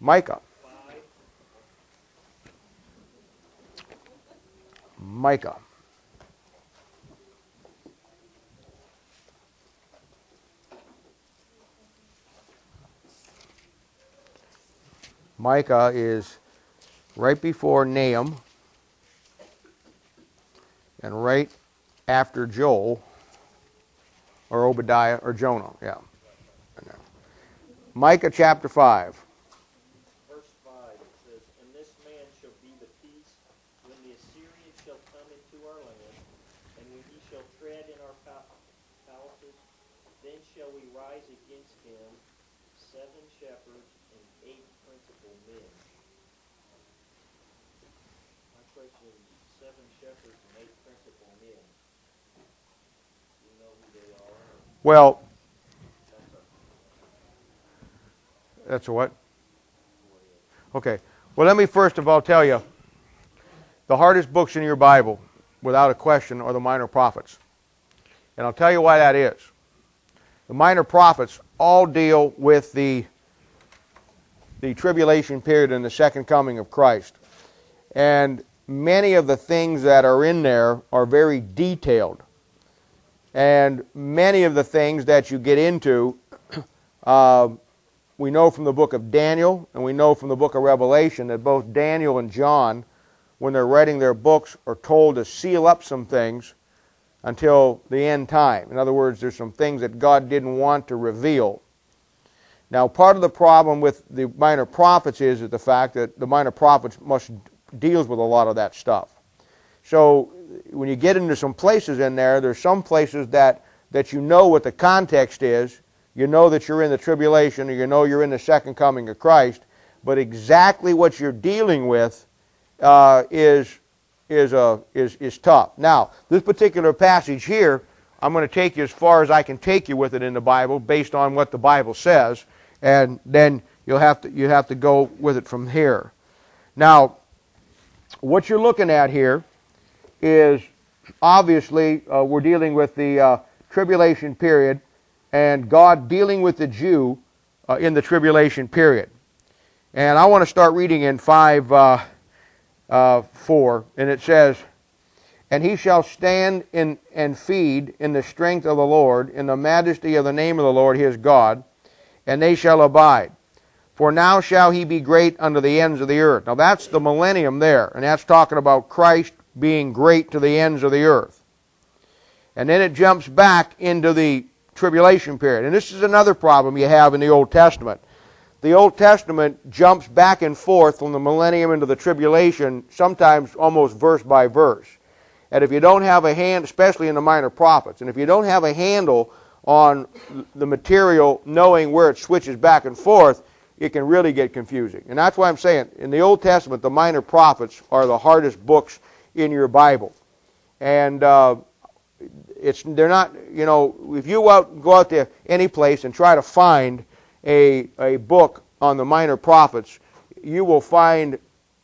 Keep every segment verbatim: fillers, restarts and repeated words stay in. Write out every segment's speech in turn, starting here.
Micah. Micah. Micah is right before Nahum and right after Joel, or Obadiah, or Jonah, yeah. Micah chapter five. Verse five, it says, "And this man shall be the peace when the Assyrian shall come into our land, and when he shall tread in our palaces, then shall we rise against him seven shepherds and eight principal men." My question is, seven shepherds and eight principal men. Do you know who they are? Well, that's a what? Okay. Well, let me first of all tell you, the hardest books in your Bible, without a question, are the minor prophets. And I'll tell you why that is. The minor prophets all deal with the, the tribulation period and the second coming of Christ. And many of the things that are in there are very detailed. And many of the things that you get into, uh, we know from the book of Daniel, and we know from the book of Revelation that both Daniel and John, when they're writing their books, are told to seal up some things until the end time. In other words, there's some things that God didn't want to reveal. Now, part of the problem with the minor prophets is, is the fact that the minor prophets must deals with a lot of that stuff. So when you get into some places in there, there's some places that, that you know what the context is. You know that you're in the tribulation, or you know you're in the second coming of Christ, but exactly what you're dealing with uh, is, is, uh, is, is tough. Now, this particular passage here, I'm going to take you as far as I can take you with it in the Bible, based on what the Bible says, and then you'll have to, you have to go with it from here. Now, what you're looking at here is, obviously, uh, we're dealing with the uh, tribulation period, and God dealing with the Jew uh, in the tribulation period. And I want to start reading in five, uh, uh, four, and it says, "And he shall stand in and feed in the strength of the Lord, in the majesty of the name of the Lord his God, and they shall abide. For now shall he be great unto the ends of the earth." Now that's the millennium there, and that's talking about Christ being great to the ends of the earth. And then it jumps back into the tribulation period. And this is another problem you have in the Old Testament. The Old Testament jumps back and forth from the millennium into the tribulation, sometimes almost verse by verse. And if you don't have a hand, especially in the minor prophets, and if you don't have a handle on the material, knowing where it switches back and forth, it can really get confusing. And that's why I'm saying, in the Old Testament, the minor prophets are the hardest books in your Bible. And uh, it's they're not, you know, if you out, go out to any place and try to find a, a book on the minor prophets, you will find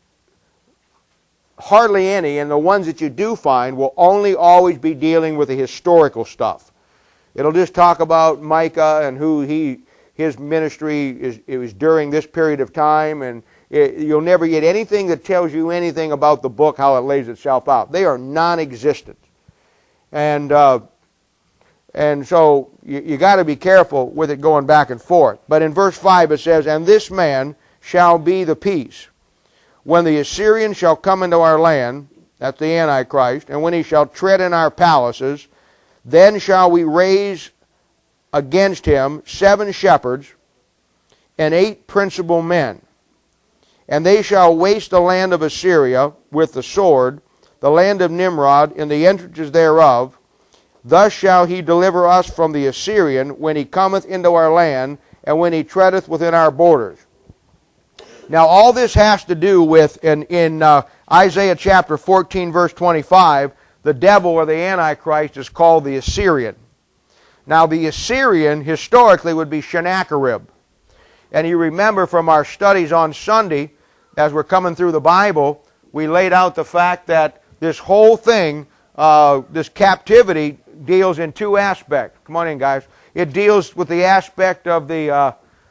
hardly any, and the ones that you do find will only always be dealing with the historical stuff. It'll just talk about Micah and who he, his ministry is, it was during this period of time, and it, you'll never get anything that tells you anything about the book, how it lays itself out. They are non-existent. And uh, and so you, you got to be careful with it going back and forth. But in verse five it says, "And this man shall be the peace, when the Assyrian shall come into our land," that's the Antichrist, "and when he shall tread in our palaces, then shall we raise against him seven shepherds and eight principal men. And they shall waste the land of Assyria with the sword, the land of Nimrod, in the entrances thereof. Thus shall he deliver us from the Assyrian, when he cometh into our land, and when he treadeth within our borders." Now all this has to do with, in, in uh, Isaiah chapter fourteen, verse twenty-five, the devil or the Antichrist is called the Assyrian. Now the Assyrian historically would be Sennacherib. And you remember from our studies on Sunday, as we're coming through the Bible, we laid out the fact that this whole thing, uh, this captivity, deals in two aspects. Come on in, guys. It deals with the aspect of the uh,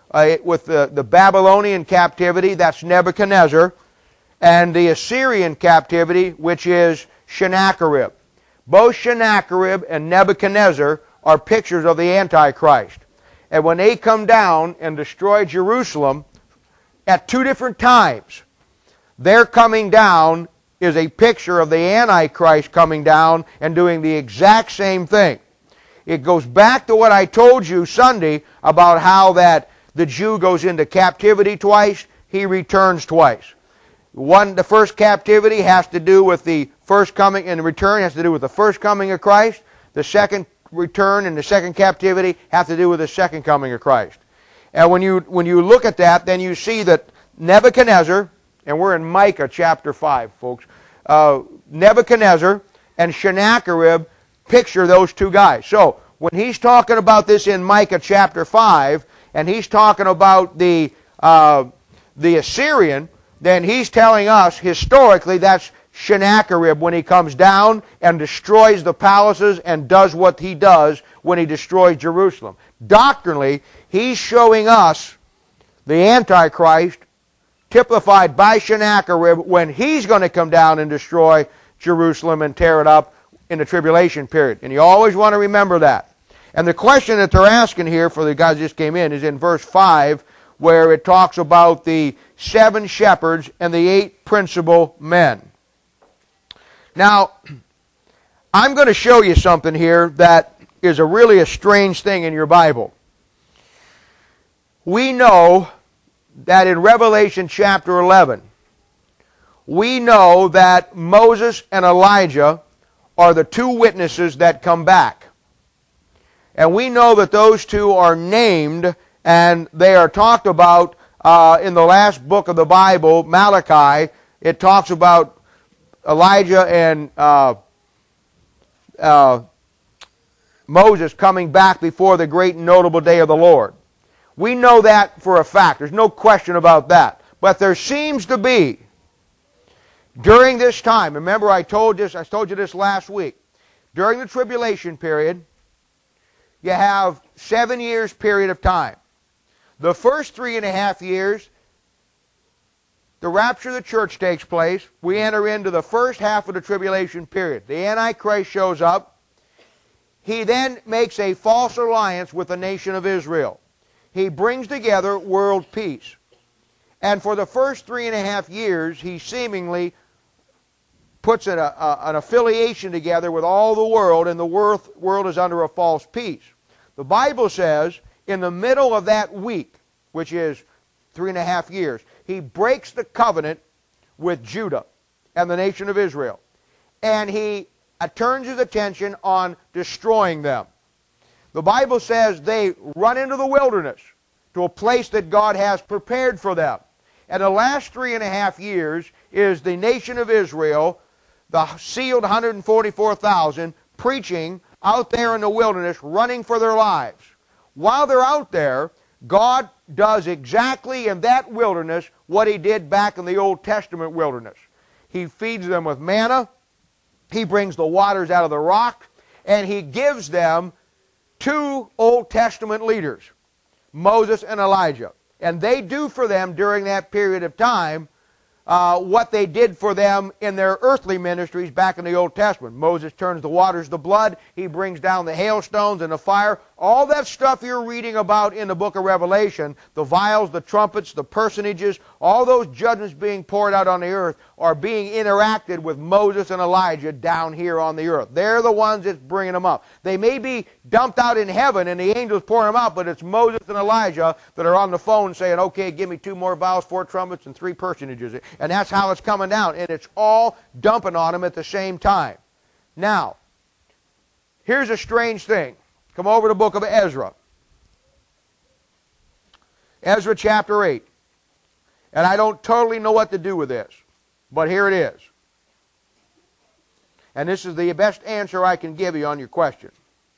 uh, with the, the Babylonian captivity, that's Nebuchadnezzar, and the Assyrian captivity, which is Sennacherib. Both Sennacherib and Nebuchadnezzar are pictures of the Antichrist. And when they come down and destroy Jerusalem at two different times, their coming down is a picture of the Antichrist coming down and doing the exact same thing. It goes back to what I told you Sunday about how that the Jew goes into captivity twice, he returns twice. One, the first captivity has to do with the first coming, and the return has to do with the first coming of Christ. The second return and the second captivity have to do with the second coming of Christ. And when you when you look at that, then you see that Nebuchadnezzar, and we're in Micah chapter five, folks. Uh, Nebuchadnezzar and Sennacherib picture those two guys. So when he's talking about this in Micah chapter five, and he's talking about the uh, the Assyrian, then he's telling us historically that's Sennacherib when he comes down and destroys the palaces and does what he does when he destroys Jerusalem. Doctrinally, he's showing us the Antichrist typified by Sennacherib when he's going to come down and destroy Jerusalem and tear it up in the tribulation period. And you always want to remember that. And the question that they're asking here for the guys that just came in is in verse five, where it talks about the seven shepherds and the eight principal men. Now, I'm going to show you something here that is a really a strange thing in your Bible. We know that in Revelation chapter eleven, we know that Moses and Elijah are the two witnesses that come back. And we know that those two are named and they are talked about uh, in the last book of the Bible, Malachi. It talks about Elijah and uh, uh, Moses coming back before the great and notable day of the Lord. We know that for a fact. There's no question about that. But there seems to be, during this time, remember I told this, I told you this last week, during the tribulation period, you have seven years period of time. The first three and a half years, the rapture of the church takes place. We enter into the first half of the tribulation period. The Antichrist shows up. He then makes a false alliance with the nation of Israel. He brings together world peace. And for the first three and a half years, he seemingly puts an, a, an affiliation together with all the world, and the world, world is under a false peace. The Bible says in the middle of that week, which is three and a half years, he breaks the covenant with Judah and the nation of Israel. And he uh, turns his attention on destroying them. The Bible says they run into the wilderness to a place that God has prepared for them. And the last three and a half years is the nation of Israel, the sealed one hundred forty-four thousand, preaching out there in the wilderness, running for their lives. While they're out there, God does exactly in that wilderness what he did back in the Old Testament wilderness. He feeds them with manna, he brings the waters out of the rock, and he gives them two Old Testament leaders, Moses and Elijah. And they do for them during that period of time uh, what they did for them in their earthly ministries back in the Old Testament. Moses turns the waters to blood. He brings down the hailstones and the fire. All that stuff you're reading about in the book of Revelation, the vials, the trumpets, the personages, all those judgments being poured out on the earth are being interacted with Moses and Elijah down here on the earth. They're the ones that's bringing them up. They may be dumped out in heaven and the angels pouring them out, but it's Moses and Elijah that are on the phone saying, okay, give me two more vials, four trumpets, and three personages. And that's how it's coming down. And it's all dumping on them at the same time. Now, here's a strange thing. Come over to the book of Ezra. Ezra chapter eight. And I don't totally know what to do with this, but here it is. And this is the best answer I can give you on your question.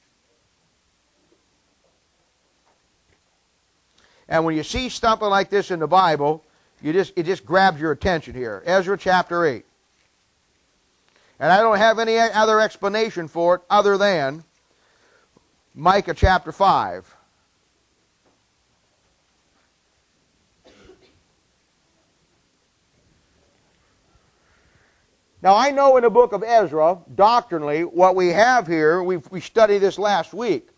And when you see something like this in the Bible, you just it just grabs your attention here. Ezra chapter eight. And I don't have any other explanation for it other than Micah chapter five. Now, I know in the book of Ezra, doctrinally, what we have here, we we studied this last week.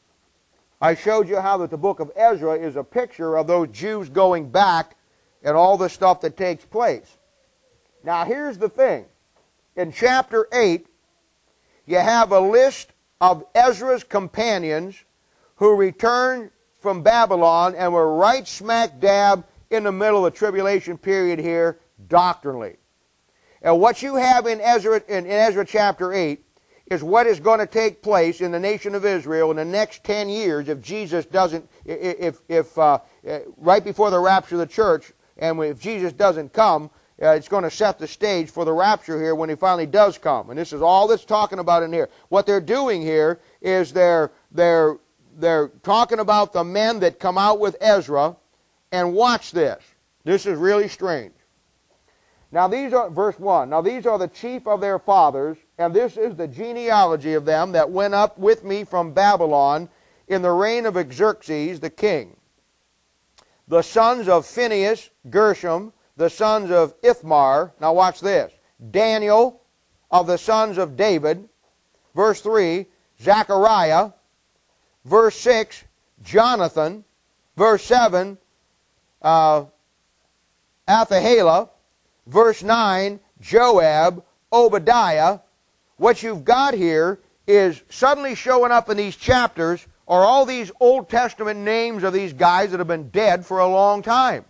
I showed you how that the book of Ezra is a picture of those Jews going back and all the stuff that takes place. Now, here's the thing. In chapter eight, you have a list of Ezra's companions who returned from Babylon and were right smack dab in the middle of the tribulation period here, doctrinally. And what you have in Ezra, in Ezra chapter eight is what is going to take place in the nation of Israel in the next ten years if Jesus doesn't, if, if uh, right before the rapture of the church, and if Jesus doesn't come, uh, it's going to set the stage for the rapture here when he finally does come. And this is all that's talking about in here. What they're doing here is they're, they're, they're talking about the men that come out with Ezra, and watch this. This is really strange. Now these are, verse one, now these are the chief of their fathers, and this is the genealogy of them that went up with me from Babylon in the reign of Xerxes the king. The sons of Phinehas, Gershom, the sons of Ithmar, now watch this, Daniel of the sons of David, verse three, Zechariah, verse six, Jonathan, verse seven, uh, Athahilah, verse nine, Joab, Obadiah. What you've got here is suddenly showing up in these chapters are all these Old Testament names of these guys that have been dead for a long time.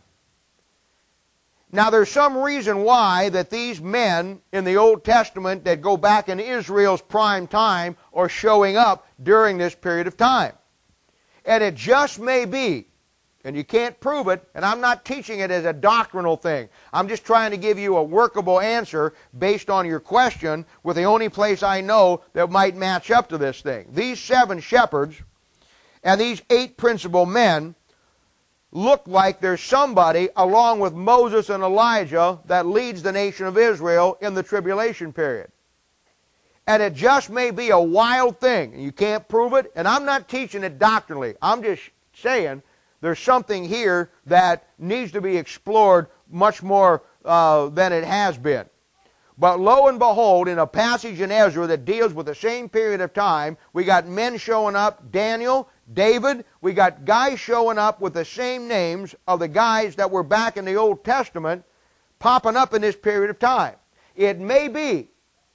Now there's some reason why that these men in the Old Testament that go back in Israel's prime time are showing up during this period of time. And it just may be, and you can't prove it, and I'm not teaching it as a doctrinal thing. I'm just trying to give you a workable answer based on your question with the only place I know that might match up to this thing. These seven shepherds and these eight principal men look like there's somebody along with Moses and Elijah that leads the nation of Israel in the tribulation period. And it just may be a wild thing. You can't prove it, and I'm not teaching it doctrinally. I'm just saying there's something here that needs to be explored much more uh, than it has been. But lo and behold, in a passage in Ezra that deals with the same period of time, we got men showing up, Daniel, David, we got guys showing up with the same names of the guys that were back in the Old Testament popping up in this period of time. It may be,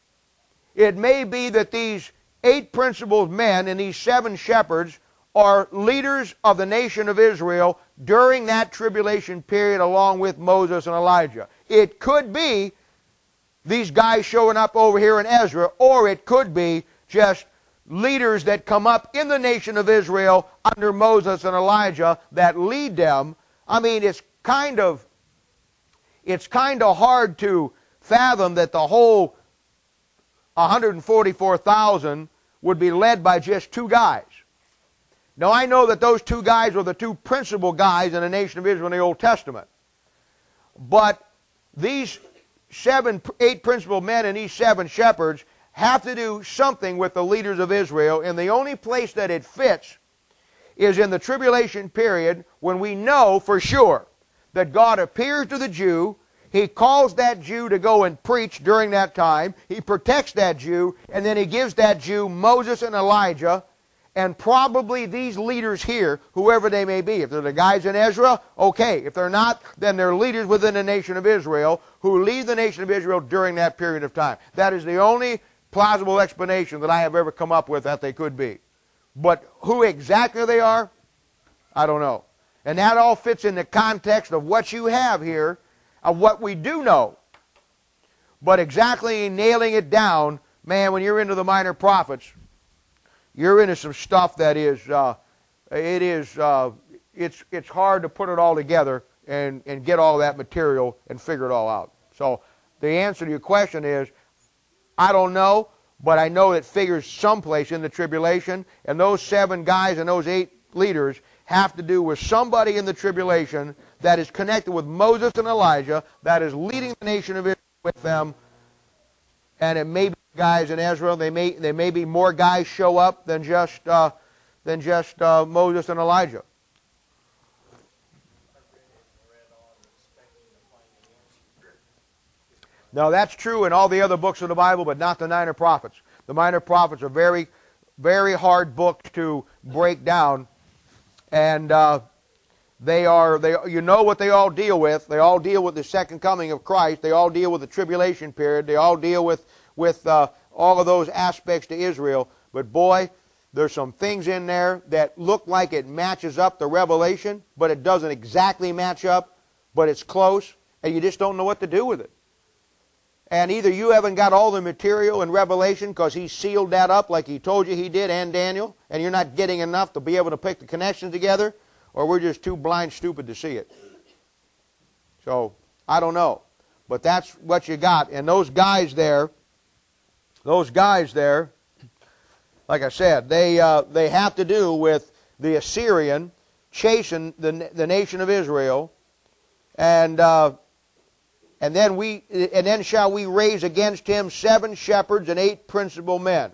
it may be that these eight principal men and these seven shepherds are leaders of the nation of Israel during that tribulation period along with Moses and Elijah. It could be these guys showing up over here in Ezra, or it could be just leaders that come up in the nation of Israel under Moses and Elijah that lead them. I mean, it's kind of, it's kind of hard to fathom that the whole one hundred forty-four thousand would be led by just two guys. Now, I know that those two guys were the two principal guys in the nation of Israel in the Old Testament. But these seven, eight principal men and these seven shepherds have to do something with the leaders of Israel, and the only place that it fits is in the tribulation period when we know for sure that God appears to the Jew, He calls that Jew to go and preach during that time, He protects that Jew, and then He gives that Jew Moses and Elijah, and probably these leaders here, whoever they may be. If they're the guys in Ezra, okay. If they're not, then they're leaders within the nation of Israel who lead the nation of Israel during that period of time. That is the only plausible explanation that I have ever come up with that they could be. But who exactly they are, I don't know. And that all fits in the context of what you have here, of what we do know. But exactly nailing it down, man, when you're into the minor prophets, you're into some stuff that is, uh, it is, uh, it's, it's hard to put it all together and, and get all that material and figure it all out. So the answer to your question is, I don't know, but I know it figures someplace in the tribulation, and those seven guys and those eight leaders have to do with somebody in the tribulation that is connected with Moses and Elijah, that is leading the nation of Israel with them, and it may be guys in Ezra. They may there may be more guys show up than just uh, than just uh, Moses and Elijah. Now that's true in all the other books of the Bible, but not the Minor Prophets. The Minor Prophets are very, very hard books to break down, and uh, they are they you know what they all deal with. They all deal with the second coming of Christ. They all deal with the tribulation period. They all deal with with uh, all of those aspects to Israel. But boy, there's some things in there that look like it matches up the Revelation, but it doesn't exactly match up, but it's close, and you just don't know what to do with it. And either you haven't got all the material in Revelation because he sealed that up like he told you he did, and Daniel, and you're not getting enough to be able to pick the connections together, or we're just too blind stupid to see it. So, I don't know. But that's what you got. And those guys there, those guys there, like I said, they uh, they have to do with the Assyrian chasing the the nation of Israel, and uh, and then we and then shall we raise against him seven shepherds and eight principal men.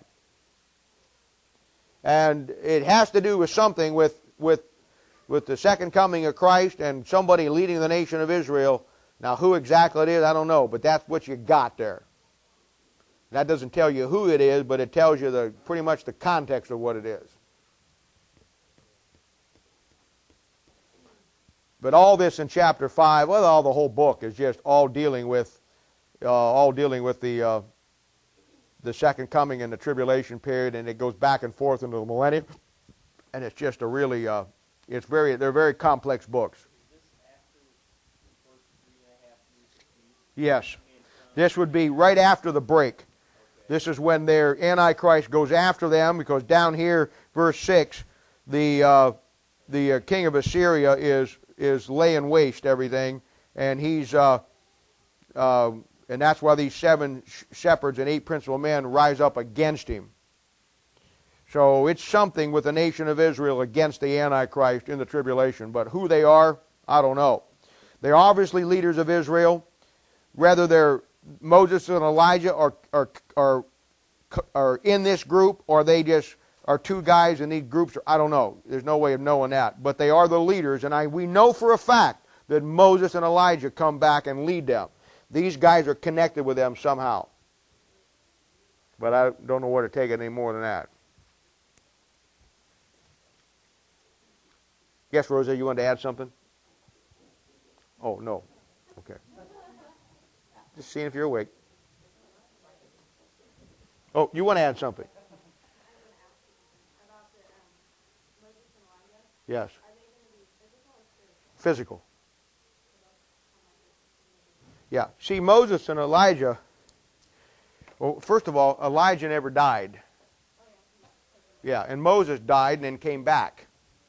And it has to do with something with with with the second coming of Christ and somebody leading the nation of Israel. Now, who exactly it is, I don't know, but that's what you got there. That doesn't tell you who it is, but it tells you the pretty much the context of what it is. But all this in chapter five, well, all the whole book is just all dealing with, uh, all dealing with the uh, the second coming and the tribulation period, and it goes back and forth into the millennium, and it's just a really, uh, it's very, they're very complex books. Is this after the first three and a half years of peace? Yes, this would be right after the break. This is when their Antichrist goes after them, because down here, verse six, the uh, the uh, king of Assyria is is laying waste everything, and he's uh, uh, and that's why these seven sh shepherds and eight principal men rise up against him. So it's something with the nation of Israel against the Antichrist in the tribulation, but who they are, I don't know. They're obviously leaders of Israel, whether they're Moses and Elijah are, are, are, are in this group, or they just are two guys in these groups. I don't know. There's no way of knowing that. But they are the leaders, and I, we know for a fact that Moses and Elijah come back and lead them. These guys are connected with them somehow. But I don't know where to take it any more than that. Yes, Rosa, you wanted to add something? Oh, no. Okay. Just seeing if you're awake. Oh, you want to add something? Yes. Physical. Yeah. See, Moses and Elijah, well, first of all, Elijah never died. Yeah, and Moses died and then came back.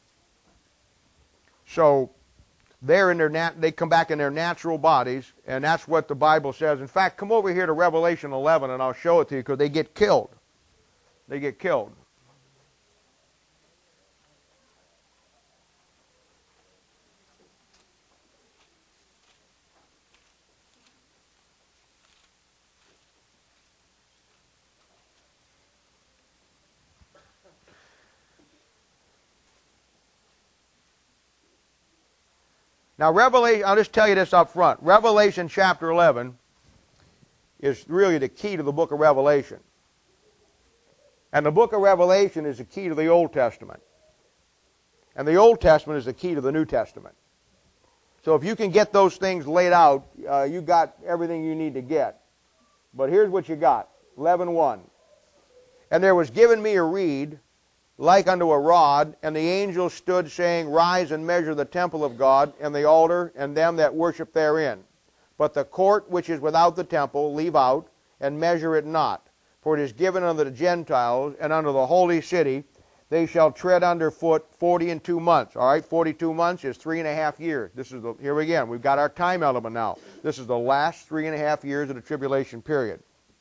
So they're in their nat they come back in their natural bodies, and that's what the Bible says. In fact, come over here to Revelation eleven, and I'll show it to you, because they get killed. They get killed. Now, Revelation, I'll just tell you this up front. Revelation chapter eleven is really the key to the book of Revelation. And the book of Revelation is the key to the Old Testament. And the Old Testament is the key to the New Testament. So if you can get those things laid out, uh, you got everything you need to get. But here's what you got. eleven one. And there was given me a reed like unto a rod, and the angel stood, saying, Rise and measure the temple of God, and the altar, and them that worship therein. But the court which is without the temple leave out, and measure it not. For it is given unto the Gentiles, and unto the holy city. They shall tread under foot forty and two months. All right, forty-two months is three and a half years. This is the, here again, we've got our time element now. This is the last three and a half years of the tribulation period.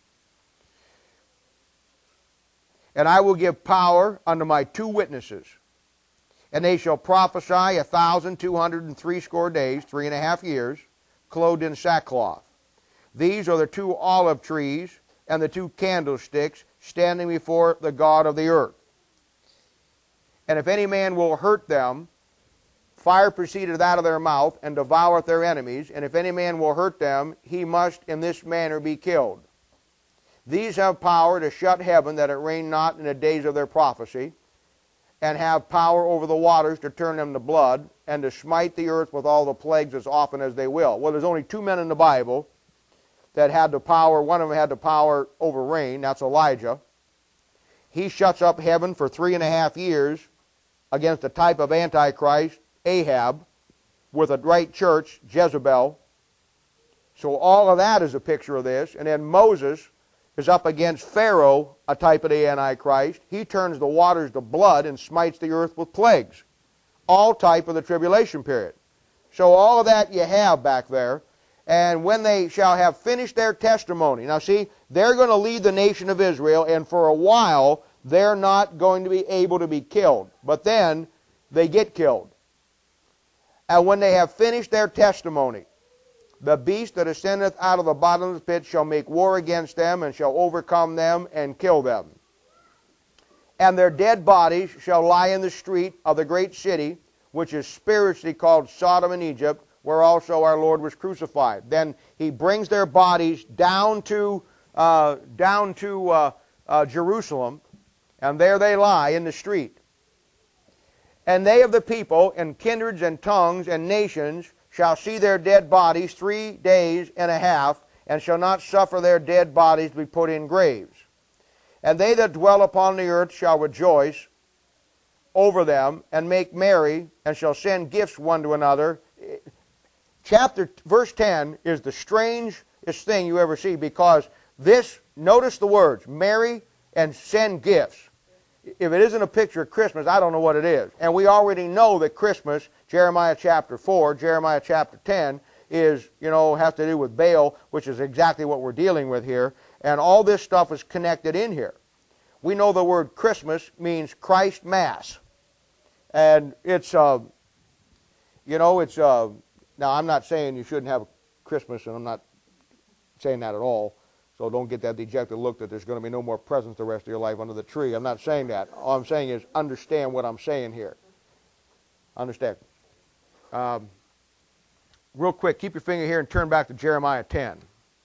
And I will give power unto my two witnesses, and they shall prophesy a thousand two hundred and threescore days, three and a half years, clothed in sackcloth. These are the two olive trees and the two candlesticks standing before the God of the earth. And if any man will hurt them, fire proceedeth out of their mouth, and devoureth their enemies, and if any man will hurt them, he must in this manner be killed. These have power to shut heaven, that it rain not in the days of their prophecy, and have power over the waters to turn them to blood, and to smite the earth with all the plagues as often as they will. Well, there's only two men in the Bible that had the power. One of them had the power over rain. That's Elijah. He shuts up heaven for three and a half years against a type of Antichrist, Ahab, with a right church, Jezebel. So all of that is a picture of this. And then Moses is up against Pharaoh, a type of the Antichrist. He turns the waters to blood and smites the earth with plagues. All type of the tribulation period. So all of that you have back there. And when they shall have finished their testimony. Now see, they're going to lead the nation of Israel, and for a while they're not going to be able to be killed. But then they get killed. And when they have finished their testimony, the beast that ascendeth out of the bottom of the pit shall make war against them, and shall overcome them, and kill them. And their dead bodies shall lie in the street of the great city, which is spiritually called Sodom and Egypt, where also our Lord was crucified. Then he brings their bodies down to, uh, down to uh, uh, Jerusalem, and there they lie in the street. And they of the people, and kindreds, and tongues, and nations, shall see their dead bodies three days and a half, and shall not suffer their dead bodies to be put in graves. And they that dwell upon the earth shall rejoice over them, and make merry, and shall send gifts one to another. Chapter, verse ten is the strangest thing you ever see, because this, notice the words, marry and send gifts. If it isn't a picture of Christmas, I don't know what it is. And we already know that Christmas, Jeremiah chapter four, Jeremiah chapter ten, is, you know, has to do with Baal, which is exactly what we're dealing with here. And all this stuff is connected in here. We know the word Christmas means Christ Mass. And it's, uh, you know, it's, uh, now I'm not saying you shouldn't have Christmas, and I'm not saying that at all. So don't get that dejected look that there's going to be no more presents the rest of your life under the tree. I'm not saying that. All I'm saying is understand what I'm saying here. Understand. Um, real quick, keep your finger here and turn back to Jeremiah ten.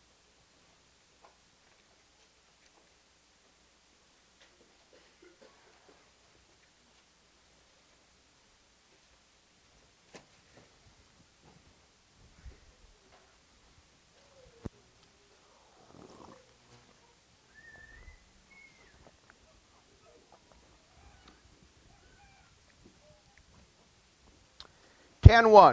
ten one.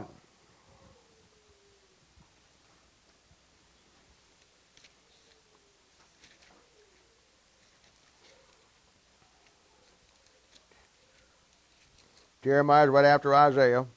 Jeremiah is right after Isaiah.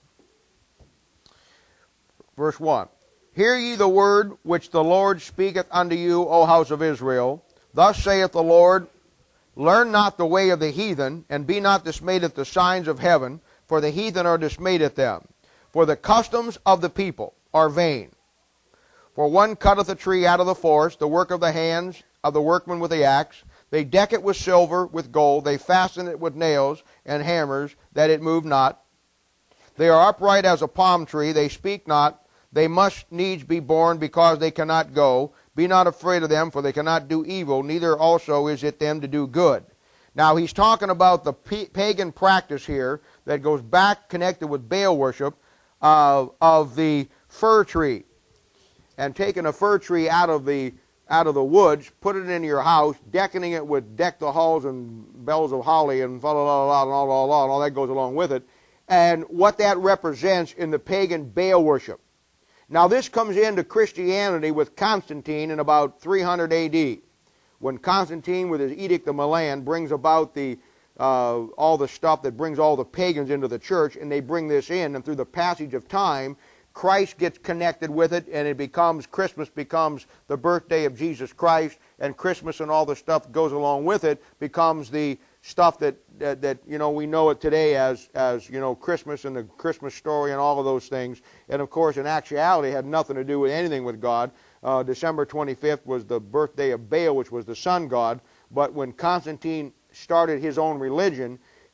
Verse one. Hear ye the word which the Lord speaketh unto you, O house of Israel. Thus saith the Lord, learn not the way of the heathen, and be not dismayed at the signs of heaven, for the heathen are dismayed at them. For the customs of the people are vain. For one cutteth a tree out of the forest, the work of the hands of the workman with the axe. They deck it with silver, with gold. They fasten it with nails and hammers, that it move not. They are upright as a palm tree. They speak not. They must needs be born, because they cannot go. Be not afraid of them, for they cannot do evil. Neither also is it them to do good. Now he's talking about the pagan practice here that goes back connected with Baal worship, Uh, of the fir tree, and taking a fir tree out of the out of the woods, put it in your house, decking it with deck the halls and bells of holly and fa la la la and all, all, all, and all that goes along with it, and what that represents in the pagan Baal worship. Now this comes into Christianity with Constantine in about three hundred A D, when Constantine with his Edict of Milan brings about the Uh, all the stuff that brings all the pagans into the church, and they bring this in, and through the passage of time, Christ gets connected with it, and it becomes, Christmas becomes the birthday of Jesus Christ, and Christmas and all the stuff that goes along with it becomes the stuff that, that, that you know, we know it today as, as, you know, Christmas and the Christmas story and all of those things. And of course, in actuality, it had nothing to do with anything with God. Uh, December twenty-fifth was the birthday of Baal, which was the sun god, but when Constantine started his own religion,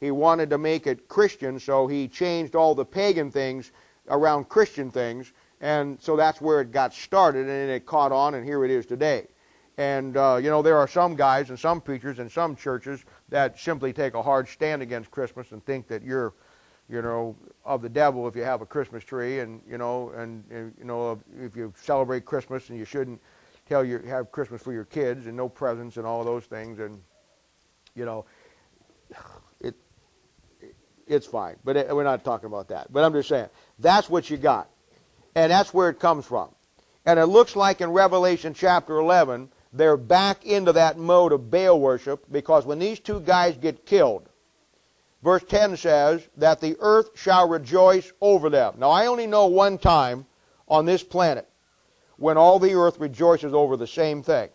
he wanted to make it Christian, so he changed all the pagan things around Christian things, and so that's where it got started, and it caught on, and here it is today. And, uh, you know, there are some guys and some preachers and some churches that simply take a hard stand against Christmas and think that you're, you know, of the devil if you have a Christmas tree, and, you know, and, and you know, if you celebrate Christmas, and you shouldn't tell your, have Christmas for your kids, and no presents and all those things, and, you know, it, it's fine. But it, we're not talking about that. But I'm just saying, that's what you got. And that's where it comes from. And it looks like in Revelation chapter eleven, they're back into that mode of Baal worship, because when these two guys get killed, verse ten says that the earth shall rejoice over them. Now, I only know one time on this planet when all the earth rejoices over the same thing.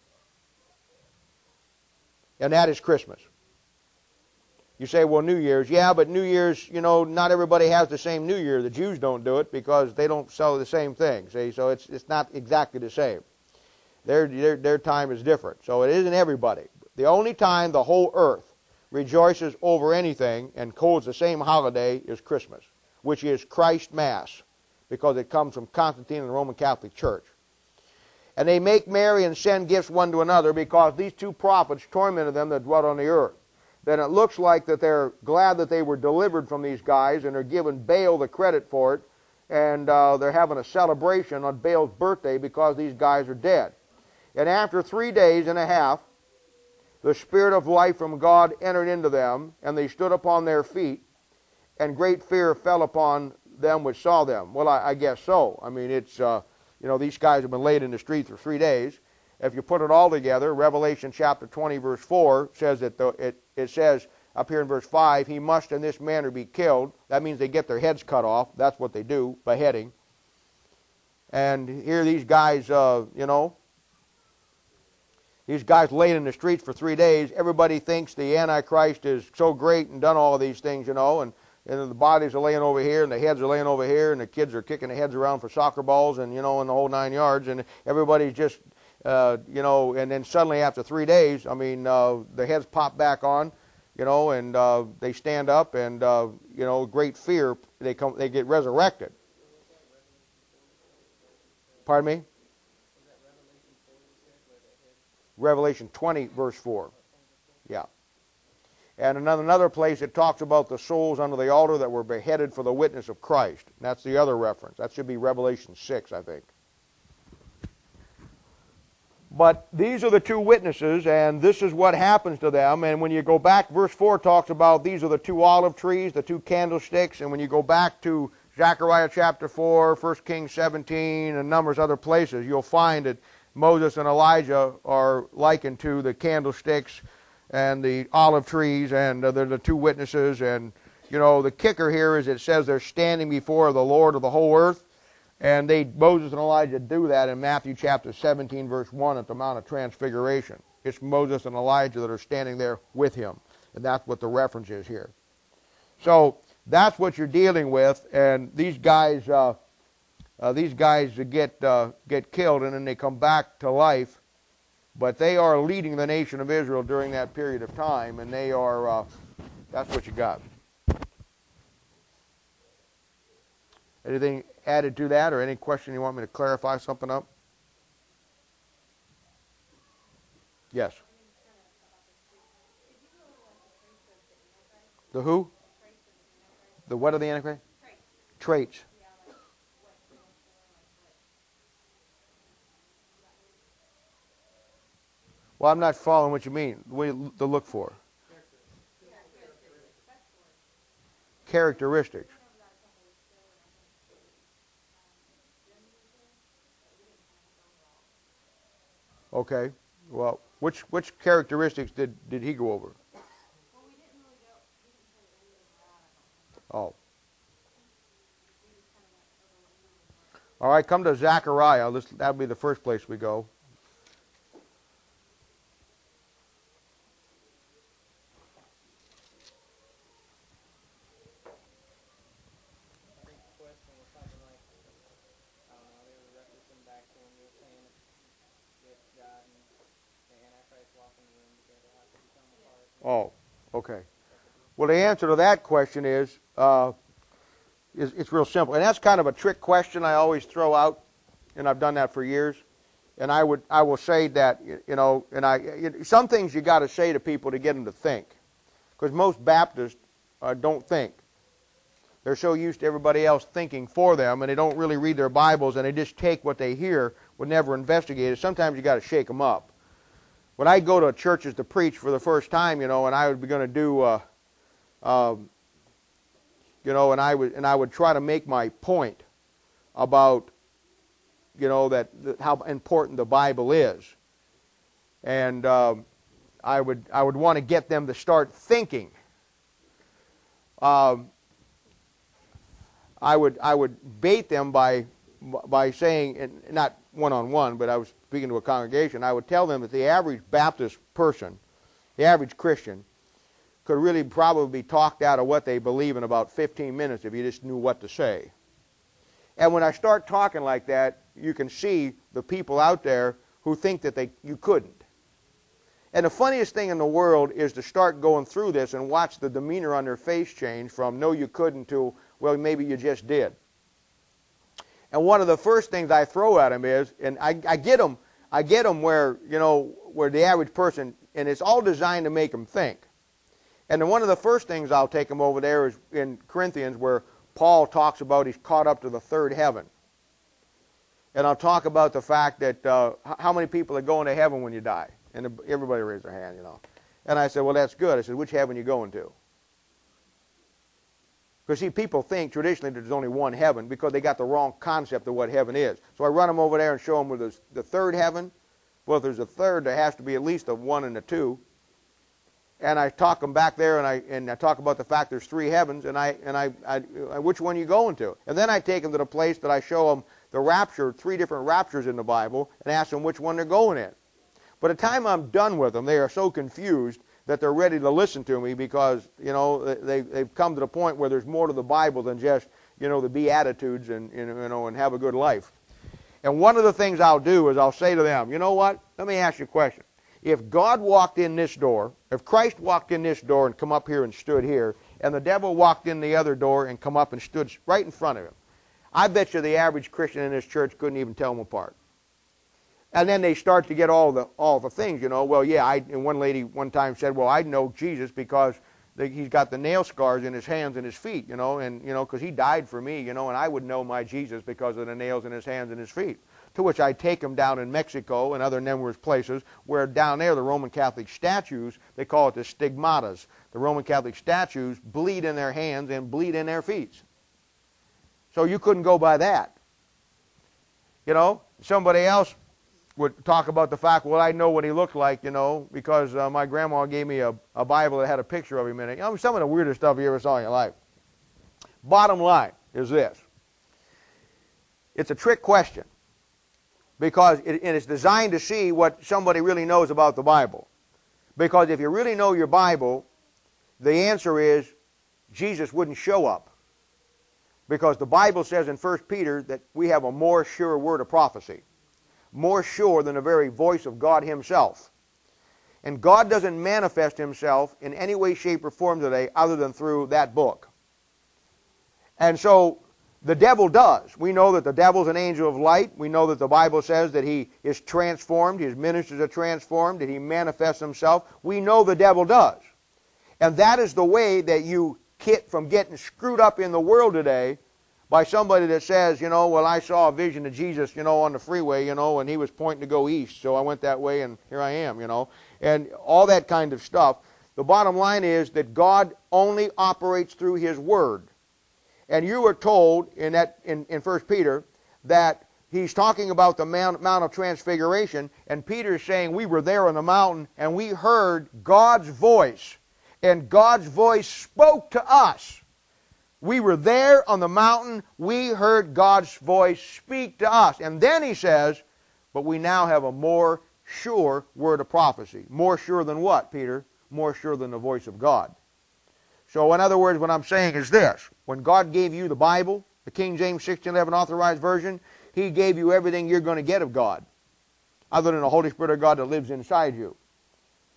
And that is Christmas. You say, well, New Year's. Yeah, but New Year's, you know, not everybody has the same New Year. The Jews don't do it because they don't sell the same thing. See, so it's it's not exactly the same. Their, their, their time is different. So it isn't everybody. The only time the whole earth rejoices over anything and holds the same holiday is Christmas, which is Christ Mass, because it comes from Constantine and the Roman Catholic Church. And they make merry and send gifts one to another, because these two prophets tormented them that dwelt on the earth. Then it looks like that they're glad that they were delivered from these guys, and they're giving Baal the credit for it, and uh, they're having a celebration on Baal's birthday because these guys are dead. And after three days and a half, the Spirit of life from God entered into them, and they stood upon their feet, and great fear fell upon them which saw them. Well, I, I guess so. I mean, it's, uh, you know, these guys have been laid in the street for three days. If you put it all together, Revelation chapter twenty, verse four, says that the, it, it says up here in verse five, he must in this manner be killed. That means they get their heads cut off. That's what they do, beheading. And here these guys, uh, you know, these guys laid in the streets for three days. Everybody thinks the Antichrist is so great and done all of these things, you know, and, and the bodies are laying over here, and the heads are laying over here, and the kids are kicking their heads around for soccer balls, and, you know, in the whole nine yards, and everybody's just, uh, you know, and then suddenly after three days, I mean, uh, the heads pop back on, you know, and uh, they stand up, and, uh, you know, great fear, they come, they get resurrected. Pardon me? Revelation twenty, verse four. Yeah. And another, another place it talks about the souls under the altar that were beheaded for the witness of Christ. And that's the other reference. That should be Revelation six, I think. But these are the two witnesses, and this is what happens to them. And when you go back, verse four talks about these are the two olive trees, the two candlesticks. And when you go back to Zechariah chapter four, First Kings seventeen, and numerous other places, you'll find that Moses and Elijah are likened to the candlesticks and the olive trees, and uh, they're the two witnesses. And, you know, the kicker here is it says they're standing before the Lord of the whole earth. And they, Moses and Elijah do that in Matthew chapter seventeen, verse one at the Mount of Transfiguration. It's Moses and Elijah that are standing there with him. And that's what the reference is here. So that's what you're dealing with. And these guys... Uh, Uh, these guys get uh, get killed, and then they come back to life, but they are leading the nation of Israel during that period of time, and they are, uh, that's what you got. Anything added to that, or any question you want me to clarify something up? Yes. The who? The what of the Antichrist? Traits. Well, I'm not following what you mean. What you to look for? Characteristics. Okay. Well, which which characteristics did, did he go over? Oh. All right, come to Zechariah. This, that'll be the first place we go. Oh, okay. Well, the answer to that question is, uh, is it's real simple. And that's kind of a trick question I always throw out, and I've done that for years. And I would, I will say that, you know, and I, some things you got to say to people to get them to think. Because most Baptists uh, don't think. They're so used to everybody else thinking for them, and they don't really read their Bibles, and they just take what they hear, would never investigate it. Sometimes you got to shake them up. When I go to churches to preach for the first time, you know, and I would be going to do, uh, um, you know, and I would and I would try to make my point about, you know, that, that how important the Bible is, and um, I would I would want to get them to start thinking. Um, I would I would bait them by by saying, and not one on one, but I was speaking to a congregation. I would tell them that the average Baptist person, the average Christian, could really probably be talked out of what they believe in about fifteen minutes if you just knew what to say. And when I start talking like that, you can see the people out there who think that they you couldn't. And the funniest thing in the world is to start going through this and watch the demeanor on their face change from no you couldn't to well maybe you just did. And one of the first things I throw at them is, and I, I get them, I get them where you know where the average person, and it's all designed to make them think. And then one of the first things I'll take them over there is in Corinthians where Paul talks about he's caught up to the third heaven. And I'll talk about the fact that uh, how many people are going to heaven when you die. And everybody raised their hand, you know. And I said, well, that's good. I said, which heaven are you going to? Because, see, people think traditionally that there's only one heaven because they got the wrong concept of what heaven is. So I run them over there and show them where there's the third heaven. Well, if there's a third, there has to be at least a one and a two. And I talk them back there, and I and I talk about the fact there's three heavens, and I and I, I, I which one are you going to? And then I take them to the place that I show them the rapture, three different raptures in the Bible, and ask them which one they're going in. By the time I'm done with them, they are so confused that they're ready to listen to me because, you know, they, they've come to the point where there's more to the Bible than just, you know, the Beatitudes and, you know, and have a good life. And one of the things I'll do is I'll say to them, you know what, let me ask you a question. If God walked in this door, if Christ walked in this door and come up here and stood here, and the devil walked in the other door and come up and stood right in front of him, I bet you the average Christian in this church couldn't even tell them apart. And then they start to get all the all the things, you know. Well, yeah, I, and one lady one time said, well, I know Jesus because the, he's got the nail scars in his hands and his feet, you know, and, you know, because he died for me, you know, and I would know my Jesus because of the nails in his hands and his feet. To which I take them down in Mexico and other numerous places where down there the Roman Catholic statues, they call it the stigmatas. The Roman Catholic statues bleed in their hands and bleed in their feet. So you couldn't go by that. You know, somebody else would talk about the fact, well, I know what he looked like, you know, because uh, my grandma gave me a, a Bible that had a picture of him in it. You know, some of the weirdest stuff you ever saw in your life. Bottom line is this. It's a trick question because it, and it's designed to see what somebody really knows about the Bible. Because if you really know your Bible, the answer is Jesus wouldn't show up. Because the Bible says in First Peter that we have a more sure word of prophecy. More sure than the very voice of God himself. And God doesn't manifest himself in any way, shape, or form today other than through that book. And so the devil does. We know that the devil's an angel of light. We know that the Bible says that he is transformed, his ministers are transformed, that he manifests himself. We know the devil does. And that is the way that you get from getting screwed up in the world today by somebody that says, you know, well, I saw a vision of Jesus, you know, on the freeway, you know, and he was pointing to go east, so I went that way, and here I am, you know, and all that kind of stuff. The bottom line is that God only operates through his word. And you were told in that in, in First Peter that he's talking about the Mount, Mount of Transfiguration, and Peter's saying we were there on the mountain, and we heard God's voice, and God's voice spoke to us. We were there on the mountain. We heard God's voice speak to us. And then he says, but we now have a more sure word of prophecy. More sure than what, Peter? More sure than the voice of God. So in other words, what I'm saying is this. When God gave you the Bible, the King James sixteen eleven Authorized Version, he gave you everything you're going to get of God, other than the Holy Spirit of God that lives inside you.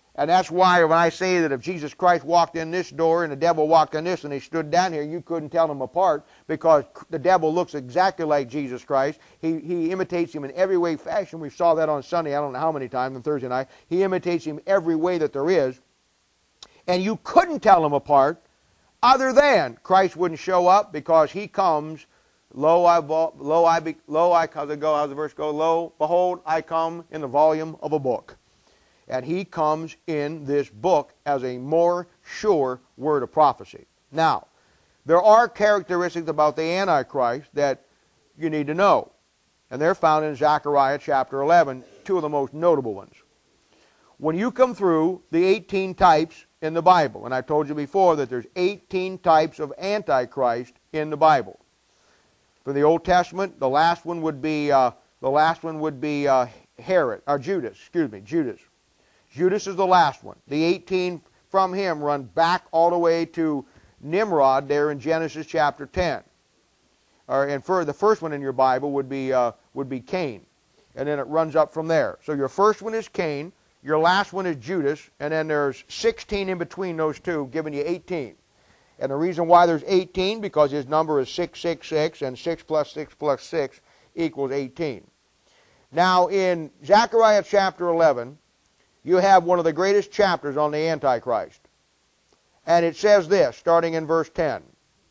And that's why when I say that if Jesus Christ walked in this door and the devil walked in this and they stood down here, you couldn't tell them apart, because the devil looks exactly like Jesus Christ. He, he imitates him in every way, fashion. We saw that on Sunday, I don't know how many times, on Thursday night. He imitates him every way that there is. And you couldn't tell them apart other than Christ wouldn't show up, because he comes, lo, I, lo, I, be, lo, I, how's it go, how's the verse go? Lo, behold, I come in the volume of a book. And he comes in this book as a more sure word of prophecy. Now, there are characteristics about the Antichrist that you need to know. And they're found in Zechariah chapter eleven, two of the most notable ones. When you come through the eighteen types in the Bible, and I told you before that there's eighteen types of Antichrist in the Bible. For the Old Testament, the last one would be, uh, the last one would be uh, Herod, or Judas, excuse me, Judas. Judas is the last one. The eighteen from him run back all the way to Nimrod there in Genesis chapter ten. Or, and for the first one in your Bible would be, uh, would be Cain. And then it runs up from there. So your first one is Cain, your last one is Judas, and then there's sixteen in between those two, giving you eighteen. And the reason why there's eighteen, because his number is six six six, and six plus six plus six equals eighteen. Now in Zechariah chapter eleven, you have one of the greatest chapters on the Antichrist. And it says this, starting in verse ten.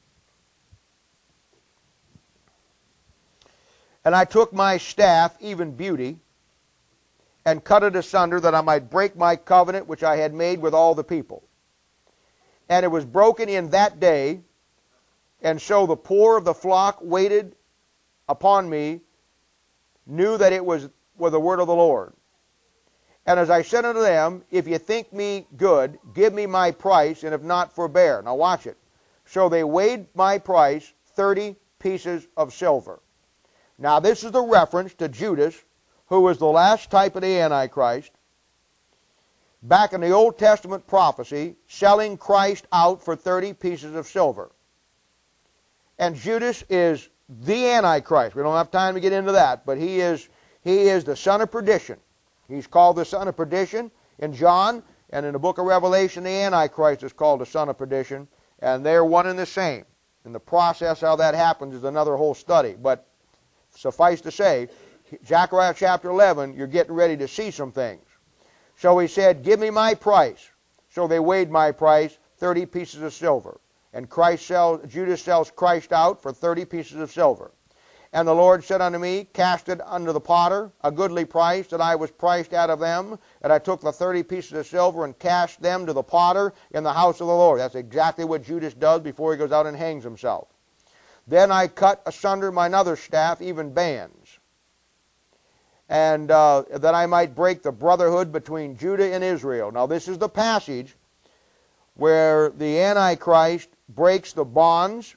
And I took my staff, even beauty, and cut it asunder, that I might break my covenant which I had made with all the people. And it was broken in that day, and so the poor of the flock waited upon me, knew that it was with the word of the Lord. And as I said unto them, if you think me good, give me my price, and if not, forbear. Now watch it. So they weighed my price, thirty pieces of silver. Now this is the reference to Judas, who was the last type of the Antichrist, back in the Old Testament prophecy, selling Christ out for thirty pieces of silver. And Judas is the Antichrist. We don't have time to get into that, but he is, he is the son of perdition. He's called the son of perdition in John, and in the book of Revelation, the Antichrist is called the son of perdition, and they're one and the same. And the process how that happens is another whole study, but suffice to say, Zechariah chapter eleven, you're getting ready to see some things. So he said, give me my price. So they weighed my price, thirty pieces of silver. And Christ sells, Judas sells Christ out for thirty pieces of silver. And the Lord said unto me, cast it unto the potter, a goodly price that I was priced out of them. And I took the thirty pieces of silver and cast them to the potter in the house of the Lord. That's exactly what Judas does before he goes out and hangs himself. Then I cut asunder mine other staff, even bands, and uh, that I might break the brotherhood between Judah and Israel. Now this is the passage where the Antichrist breaks the bonds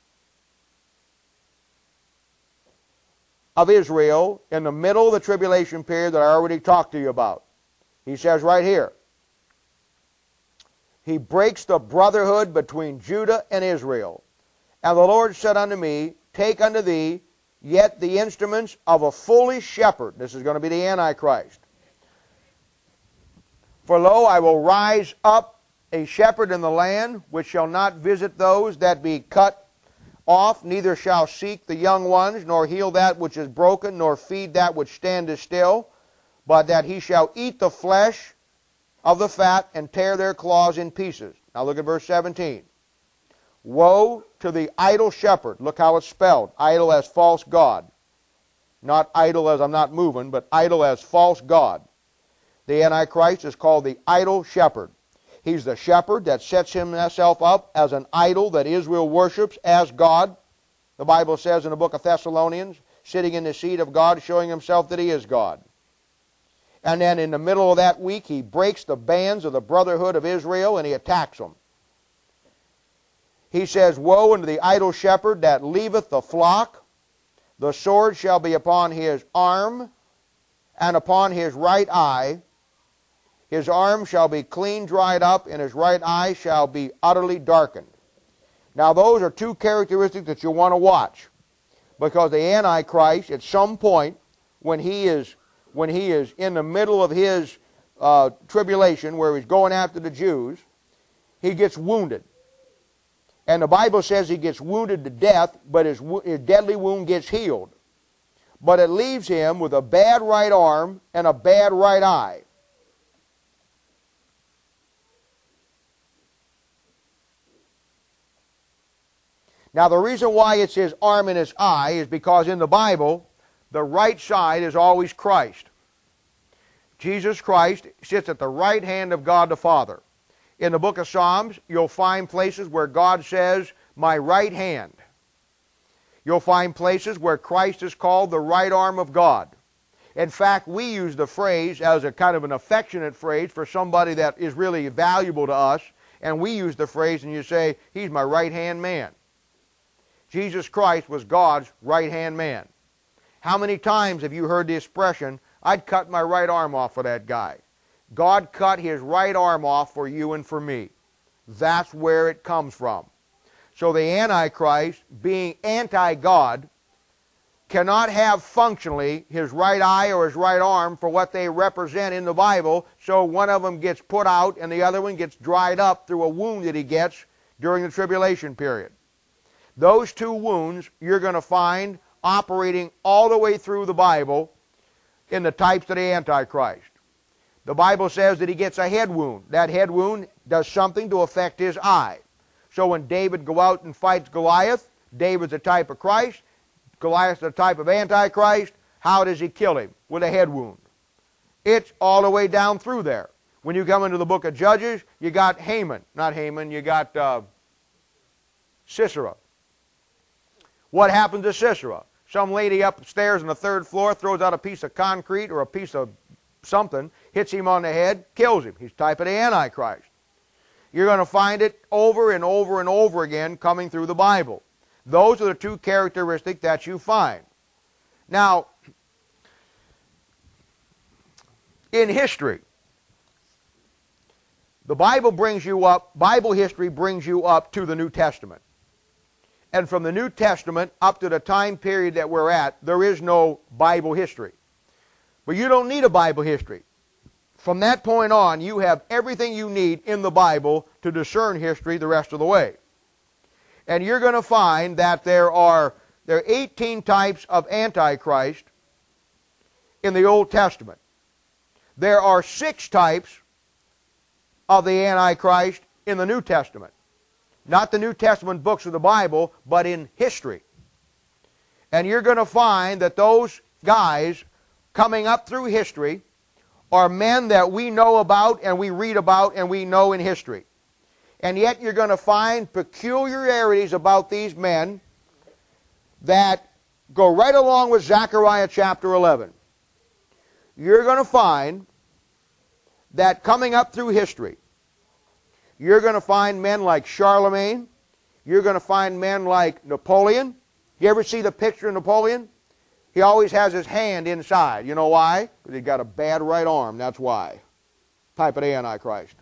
of Israel in the middle of the tribulation period that I already talked to you about. He says right here, he breaks the brotherhood between Judah and Israel. And the Lord said unto me, take unto thee yet the instruments of a foolish shepherd. This is going to be the Antichrist. For lo, I will rise up a shepherd in the land, which shall not visit those that be cut off, neither shall seek the young ones, nor heal that which is broken, nor feed that which standeth still, but that he shall eat the flesh of the fat and tear their claws in pieces. Now look at verse seventeen. Woe to the idle shepherd. Look how it's spelled. Idle as false god. Not idle as I'm not moving, but idle as false god. The Antichrist is called the idle shepherd. He's the shepherd that sets himself up as an idol that Israel worships as God. The Bible says in the book of Thessalonians, sitting in the seat of God, showing himself that he is God. And then in the middle of that week, he breaks the bands of the brotherhood of Israel and he attacks them. He says, woe unto the idle shepherd that leaveth the flock. The sword shall be upon his arm and upon his right eye. His arm shall be clean dried up, and his right eye shall be utterly darkened. Now those are two characteristics that you want to watch. Because the Antichrist, at some point, when he is, when he is in the middle of his uh, tribulation, where he's going after the Jews, he gets wounded. And the Bible says he gets wounded to death, but his, his deadly wound gets healed. But it leaves him with a bad right arm and a bad right eye. Now, the reason why it's his arm and his eye is because in the Bible, the right side is always Christ. Jesus Christ sits at the right hand of God the Father. In the book of Psalms, you'll find places where God says, my right hand. You'll find places where Christ is called the right arm of God. In fact, we use the phrase as a kind of an affectionate phrase for somebody that is really valuable to us, and we use the phrase and you say, he's my right-hand man. Jesus Christ was God's right-hand man. How many times have you heard the expression, I'd cut my right arm off for that guy? God cut his right arm off for you and for me. That's where it comes from. So the Antichrist, being anti-God, cannot have functionally his right eye or his right arm for what they represent in the Bible, so one of them gets put out and the other one gets dried up through a wound that he gets during the tribulation period. Those two wounds you're going to find operating all the way through the Bible in the types of the Antichrist. The Bible says that he gets a head wound. That head wound does something to affect his eye. So when David go out and fights Goliath, David's a type of Christ, Goliath's a type of Antichrist. How does he kill him? With a head wound. It's all the way down through there. When you come into the book of Judges, you got Haman. Not Haman, you got uh, Sisera. What happened to Sisera? Some lady upstairs on the third floor throws out a piece of concrete or a piece of something, hits him on the head, kills him. He's type of the Antichrist. You're going to find it over and over and over again coming through the Bible. Those are the two characteristics that you find. Now, in history, the Bible brings you up, Bible history brings you up to the New Testament. And from the New Testament up to the time period that we're at, there is no Bible history. But you don't need a Bible history. From that point on, you have everything you need in the Bible to discern history the rest of the way. And you're going to find that there are, there are eighteen types of Antichrist in the Old Testament. There are six types of the Antichrist in the New Testament. Not the New Testament books of the Bible, but in history. And you're going to find that those guys coming up through history are men that we know about and we read about and we know in history. And yet you're going to find peculiarities about these men that go right along with Zechariah chapter eleven. You're going to find that coming up through history, you're going to find men like Charlemagne. You're going to find men like Napoleon. You ever see the picture of Napoleon? He always has his hand inside. You know why? Because he's got a bad right arm. That's why. Type of the Antichrist.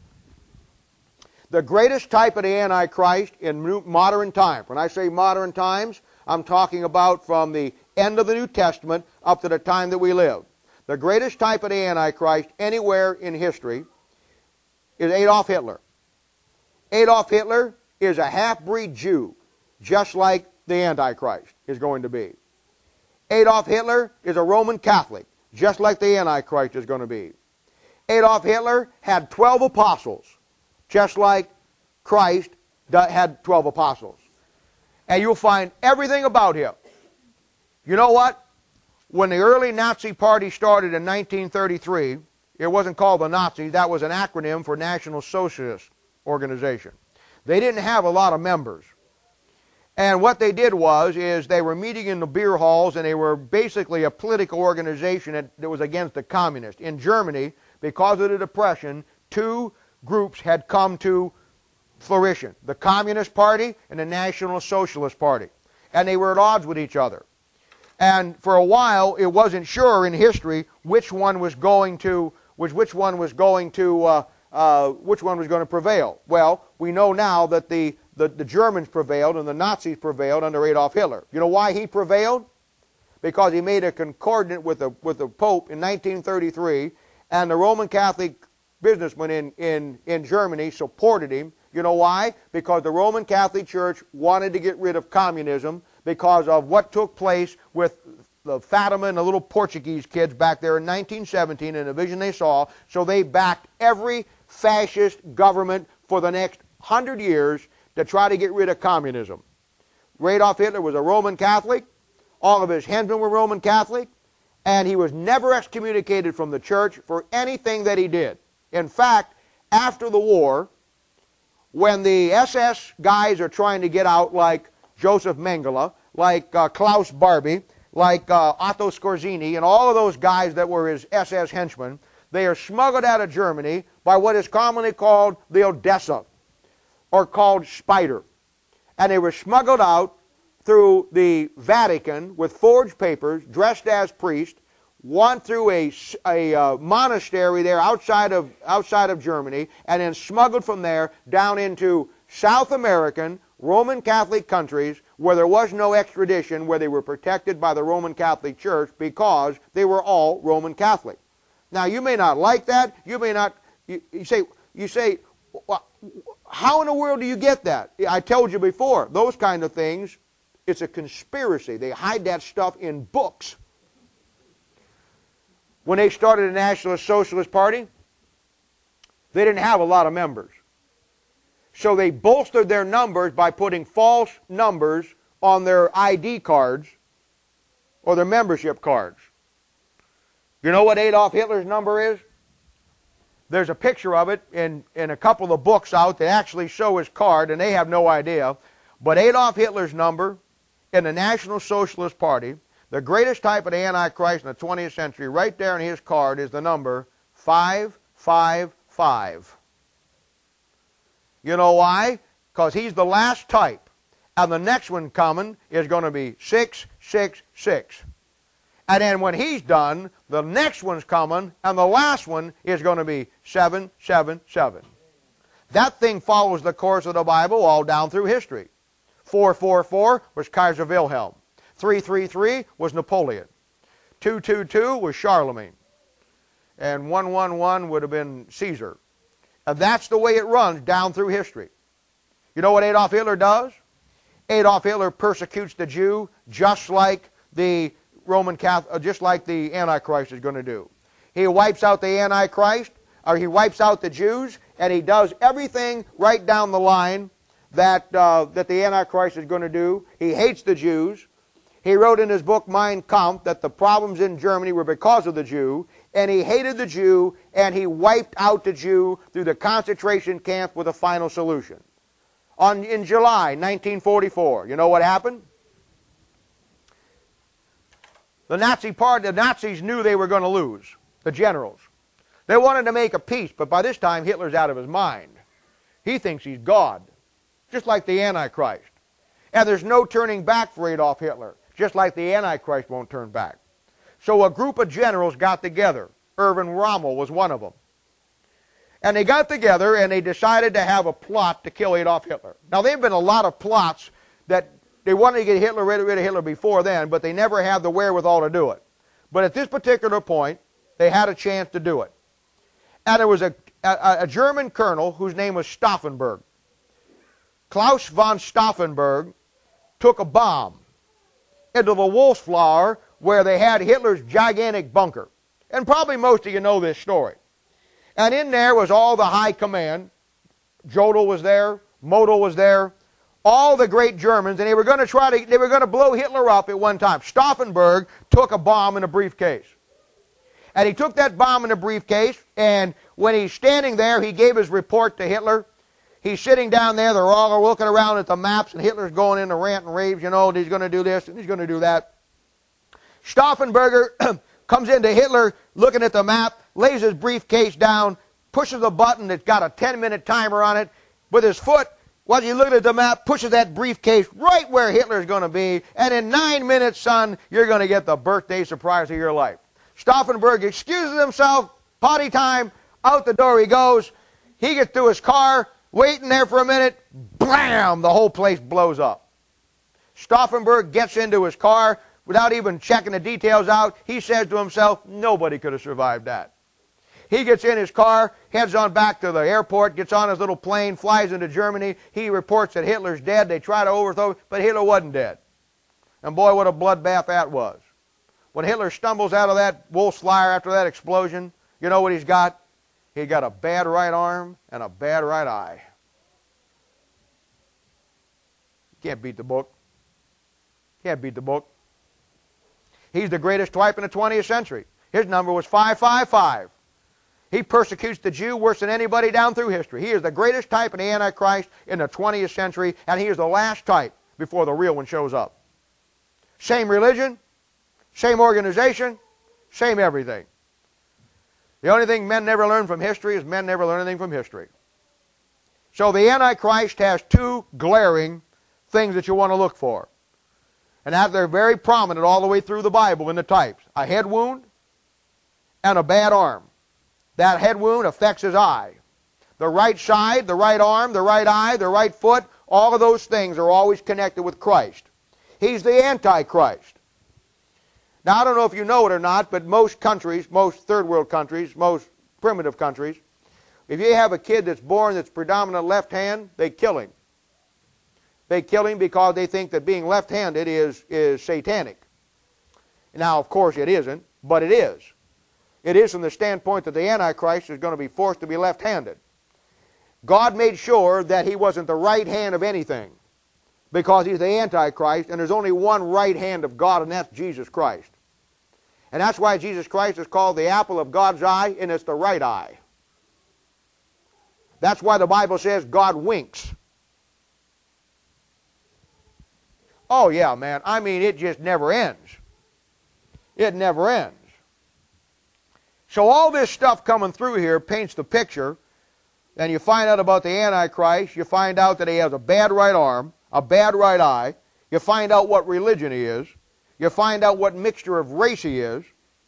The greatest type of the Antichrist in modern times. When I say modern times, I'm talking about from the end of the New Testament up to the time that we live. The greatest type of the Antichrist anywhere in history is Adolf Hitler. Adolf Hitler is a half-breed Jew, just like the Antichrist is going to be. Adolf Hitler is a Roman Catholic, just like the Antichrist is going to be. Adolf Hitler had twelve apostles, just like Christ had twelve apostles. And you'll find everything about him. You know what? When the early Nazi Party started in nineteen thirty-three, it wasn't called the Nazis. That was an acronym for National Socialist Organization. They didn't have a lot of members. And what they did was, is they were meeting in the beer halls, and they were basically a political organization that, that was against the communists. In Germany, because of the Depression, two groups had come to fruition. The Communist Party and the National Socialist Party. And they were at odds with each other. And for a while, it wasn't sure in history which one was going to, which, which one was going to, uh, uh, which one was going to prevail. Well, we know now that the The, the Germans prevailed and the Nazis prevailed under Adolf Hitler. You know why he prevailed? Because he made a concordant with the, with the Pope in nineteen thirty-three, and the Roman Catholic businessmen in, in, in Germany supported him. You know why? Because the Roman Catholic Church wanted to get rid of communism because of what took place with the Fatima and the little Portuguese kids back there in nineteen seventeen in a vision they saw. So they backed every fascist government for the next hundred years to try to get rid of communism. Adolf Hitler was a Roman Catholic. All of his henchmen were Roman Catholic. And he was never excommunicated from the church for anything that he did. In fact, after the war, when the S S guys are trying to get out, like Joseph Mengele, like uh, Klaus Barbie, like uh, Otto Skorzeny, and all of those guys that were his S S henchmen, they are smuggled out of Germany by what is commonly called the Odessa, or called Spider. And they were smuggled out through the Vatican with forged papers, dressed as priests, went through a, a uh, monastery there outside of, outside of Germany, and then smuggled from there down into South American Roman Catholic countries where there was no extradition, where they were protected by the Roman Catholic Church because they were all Roman Catholic. Now, you may not like that. You may not, you, you say, you say, well, how in the world do you get that? I told you before, those kind of things, it's a conspiracy. They hide that stuff in books. When they started the Nationalist Socialist Party, they didn't have a lot of members. So they bolstered their numbers by putting false numbers on their I D cards or their membership cards. You know what Adolf Hitler's number is? There's a picture of it in, in a couple of books out that actually show his card, and they have no idea. But Adolf Hitler's number in the National Socialist Party, the greatest type of Antichrist in the twentieth century, right there in his card is the number five five five. You know why? Because he's the last type. And the next one coming is going to be six six six. And then when he's done, the next one's coming, and the last one is going to be seven seven seven. That thing follows the course of the Bible all down through history. four four four was Kaiser Wilhelm. three three three was Napoleon. two two two was Charlemagne. And one one one would have been Caesar. And that's the way it runs down through history. You know what Adolf Hitler does? Adolf Hitler persecutes the Jew just like the Roman Catholic, just like the Antichrist is going to do. He wipes out the Antichrist, or he wipes out the Jews, and he does everything right down the line that, uh, that the Antichrist is going to do. He hates the Jews. He wrote in his book, Mein Kampf, that the problems in Germany were because of the Jew, and he hated the Jew, and he wiped out the Jew through the concentration camp with a final solution. On, in July nineteen forty-four, you know what happened? The Nazi party, the Nazis knew they were going to lose, the generals. They wanted to make a peace, but by this time Hitler's out of his mind. He thinks he's God, just like the Antichrist. And there's no turning back for Adolf Hitler, just like the Antichrist won't turn back. So a group of generals got together. Erwin Rommel was one of them. And they got together and they decided to have a plot to kill Adolf Hitler. Now, there have been a lot of plots that they wanted to get Hitler rid of Hitler before then, but they never had the wherewithal to do it. But at this particular point, they had a chance to do it. And there was a, a, a German colonel whose name was Stauffenberg. Klaus von Stauffenberg took a bomb into the Wolfsflower where they had Hitler's gigantic bunker. And probably most of you know this story. And in there was all the high command. Jodl was there, Model was there, all the great Germans, and they were going to try to, they were going to blow Hitler up at one time. Stauffenberg took a bomb in a briefcase. And he took that bomb in a briefcase, and when he's standing there, he gave his report to Hitler. He's sitting down there, they're all looking around at the maps, and Hitler's going into rant and raves, you know, and he's going to do this, and he's going to do that. Stauffenberger comes into Hitler, looking at the map, lays his briefcase down, pushes a button that's got a ten-minute timer on it. With his foot, while he's looking at the map, pushes that briefcase right where Hitler's going to be, and in nine minutes, son, you're going to get the birthday surprise of your life. Stauffenberg excuses himself, potty time, out the door he goes. He gets to his car, waiting there for a minute, blam, the whole place blows up. Stauffenberg gets into his car, without even checking the details out, he says to himself, nobody could have survived that. He gets in his car, heads on back to the airport, gets on his little plane, flies into Germany. He reports that Hitler's dead. They try to overthrow him, but Hitler wasn't dead. And boy, what a bloodbath that was. When Hitler stumbles out of that wolf's lair after that explosion, you know what he's got? He got a bad right arm and a bad right eye. Can't beat the book. Can't beat the book. He's the greatest type in the twentieth century. His number was five five five. He persecutes the Jew worse than anybody down through history. He is the greatest type in the Antichrist in the twentieth century, and he is the last type before the real one shows up. Same religion, same organization, same everything. The only thing men never learn from history is men never learn anything from history. So the Antichrist has two glaring things that you want to look for. And that they're very prominent all the way through the Bible in the types. A head wound and a bad arm. That head wound affects his eye. The right side, the right arm, the right eye, the right foot, all of those things are always connected with Christ. He's the Antichrist. Now, I don't know if you know it or not, but most countries, most third world countries, most primitive countries, if you have a kid that's born that's predominant left hand, they kill him. They kill him because they think that being left-handed is, is satanic. Now, of course, it isn't, but it is. It is from the standpoint that the Antichrist is going to be forced to be left-handed. God made sure that he wasn't the right hand of anything because he's the Antichrist, and there's only one right hand of God, and that's Jesus Christ. And that's why Jesus Christ is called the apple of God's eye, and it's the right eye. That's why the Bible says God winks. Oh, yeah, man. I mean, it just never ends. It never ends. So all this stuff coming through here paints the picture. And you find out about the Antichrist. You find out that he has a bad right arm, a bad right eye. You find out what religion he is. You find out what mixture of race he is.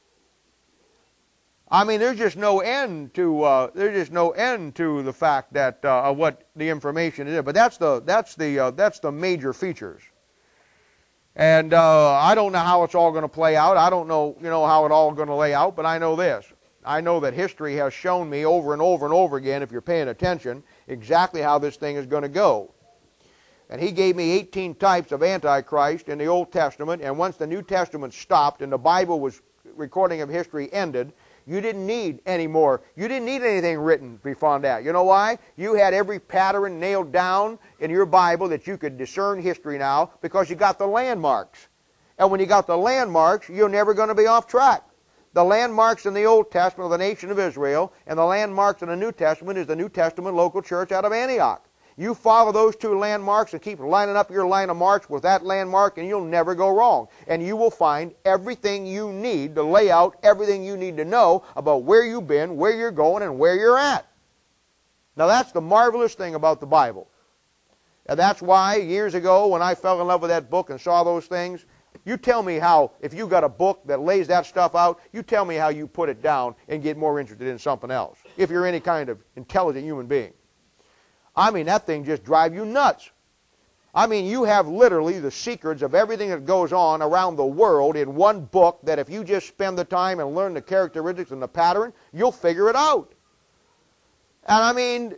I mean, there's just no end to uh, there's just no end to the fact that uh, what the information is. But that's the that's the uh, that's the major features. And uh, I don't know how it's all going to play out. I don't know, you know, how it all going to lay out, but I know this. I know that history has shown me over and over and over again, if you're paying attention, exactly how this thing is going to go. And he gave me eighteen types of Antichrist in the Old Testament, and once the New Testament stopped and the Bible was recording of history ended, you didn't need any more. You didn't need anything written before that. You know why? You had every pattern nailed down in your Bible that you could discern history now because you got the landmarks. And when you got the landmarks, you're never going to be off track. The landmarks in the Old Testament are the nation of Israel, and the landmarks in the New Testament is the New Testament local church out of Antioch. You follow those two landmarks and keep lining up your line of march with that landmark, and you'll never go wrong. And you will find everything you need to lay out, everything you need to know about where you've been, where you're going, and where you're at. Now that's the marvelous thing about the Bible. And that's why years ago when I fell in love with that book and saw those things, you tell me how, if you got a book that lays that stuff out, you tell me how you put it down and get more interested in something else, if you're any kind of intelligent human being. I mean, that thing just drives you nuts. I mean, you have literally the secrets of everything that goes on around the world in one book that if you just spend the time and learn the characteristics and the pattern, you'll figure it out. And I mean,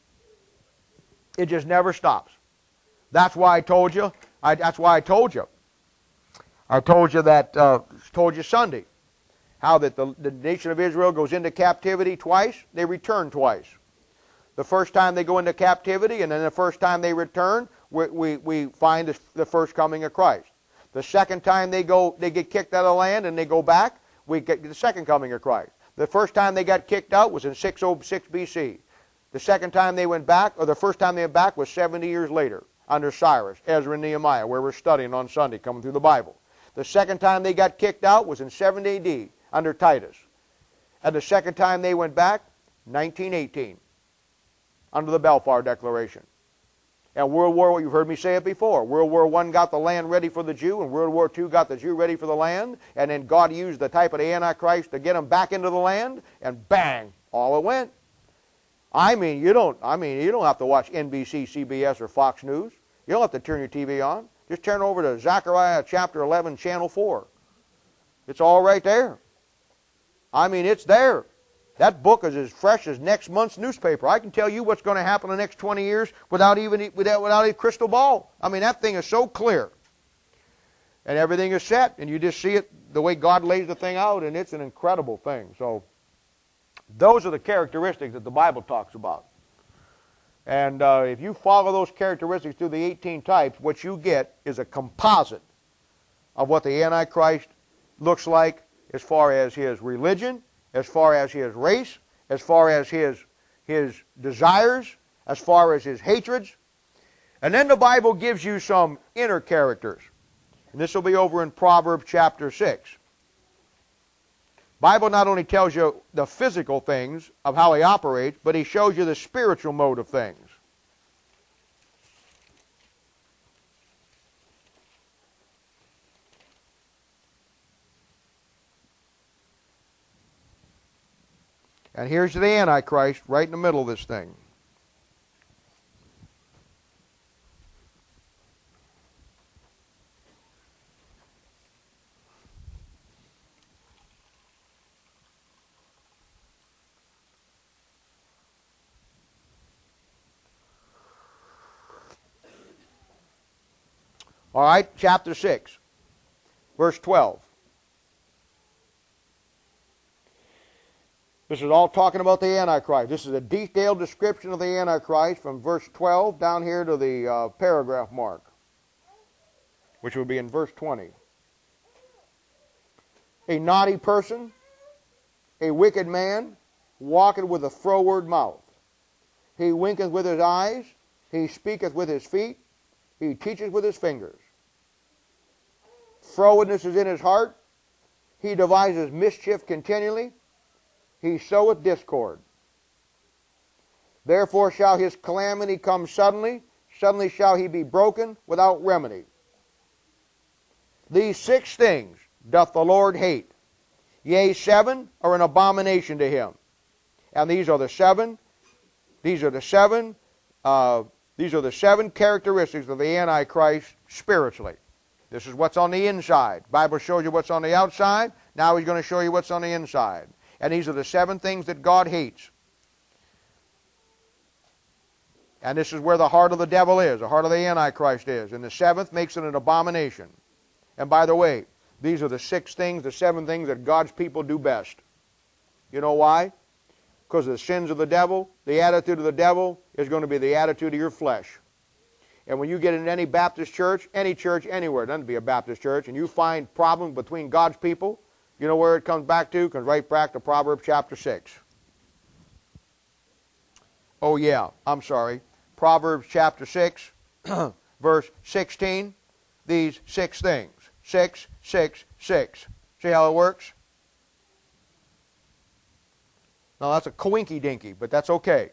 it just never stops. That's why I told you. I, that's why I told you. I told you that, uh, told you Sunday, how that the, the nation of Israel goes into captivity twice, they return twice. The first time they go into captivity, and then the first time they return, we, we, we find the, the first coming of Christ. The second time they go, they get kicked out of the land and they go back, we get the second coming of Christ. The first time they got kicked out was in six oh six B C. The second time they went back, or the first time they went back was seventy years later, under Cyrus, Ezra, and Nehemiah, where we're studying on Sunday, coming through the Bible. The second time they got kicked out was in seventy A D, under Titus. And the second time they went back, nineteen eighteen. Under the Balfour Declaration. And World War, you've heard me say it before, World War One got the land ready for the Jew, and World War Two got the Jew ready for the land, and then God used the type of the Antichrist to get them back into the land, and bang, all it went. I mean, you don't, I mean, you don't have to watch N B C, C B S, or Fox News. You don't have to turn your T V on. Just turn over to Zechariah chapter eleven, channel four. It's all right there. I mean, it's there. That book is as fresh as next month's newspaper. I can tell you what's going to happen in the next twenty years without even without, without a crystal ball. I mean, that thing is so clear. And everything is set, and you just see it the way God lays the thing out, and it's an incredible thing. So those are the characteristics that the Bible talks about. And uh, if you follow those characteristics through the eighteen types, what you get is a composite of what the Antichrist looks like as far as his religion, as far as his race, as far as his, his desires, as far as his hatreds. And then the Bible gives you some inner characters. And this will be over in Proverbs chapter six. Bible not only tells you the physical things of how he operates, but he shows you the spiritual mode of things. And here's the Antichrist right in the middle of this thing. All right, chapter six, verse twelve. This is all talking about the Antichrist. This is a detailed description of the Antichrist from verse twelve down here to the uh, paragraph mark, which will be in verse twenty. A naughty person, a wicked man, walketh with a froward mouth. He winketh with his eyes, he speaketh with his feet, he teacheth with his fingers. Frowardness is in his heart, he devises mischief continually, he soweth discord. Therefore shall his calamity come suddenly, suddenly shall he be broken without remedy. These six things doth the Lord hate. Yea, seven are an abomination to him. And these are the seven, these are the seven, uh, these are the seven characteristics of the Antichrist spiritually. This is what's on the inside. The Bible shows you what's on the outside. Now he's going to show you what's on the inside. And these are the seven things that God hates. And this is where the heart of the devil is, the heart of the Antichrist is. And the seventh makes it an abomination. And by the way, these are the six things, the seven things that God's people do best. You know why? Because of the sins of the devil, the attitude of the devil is going to be the attitude of your flesh. And when you get in any Baptist church, any church anywhere, it doesn't be a Baptist church, and you find problems between God's people, you know where it comes back to? It comes right back to Proverbs chapter six. Oh yeah, I'm sorry. Proverbs chapter six, verse sixteen. These six things. Six, six, six. See how it works? Now that's a coinky-dinky, but that's okay.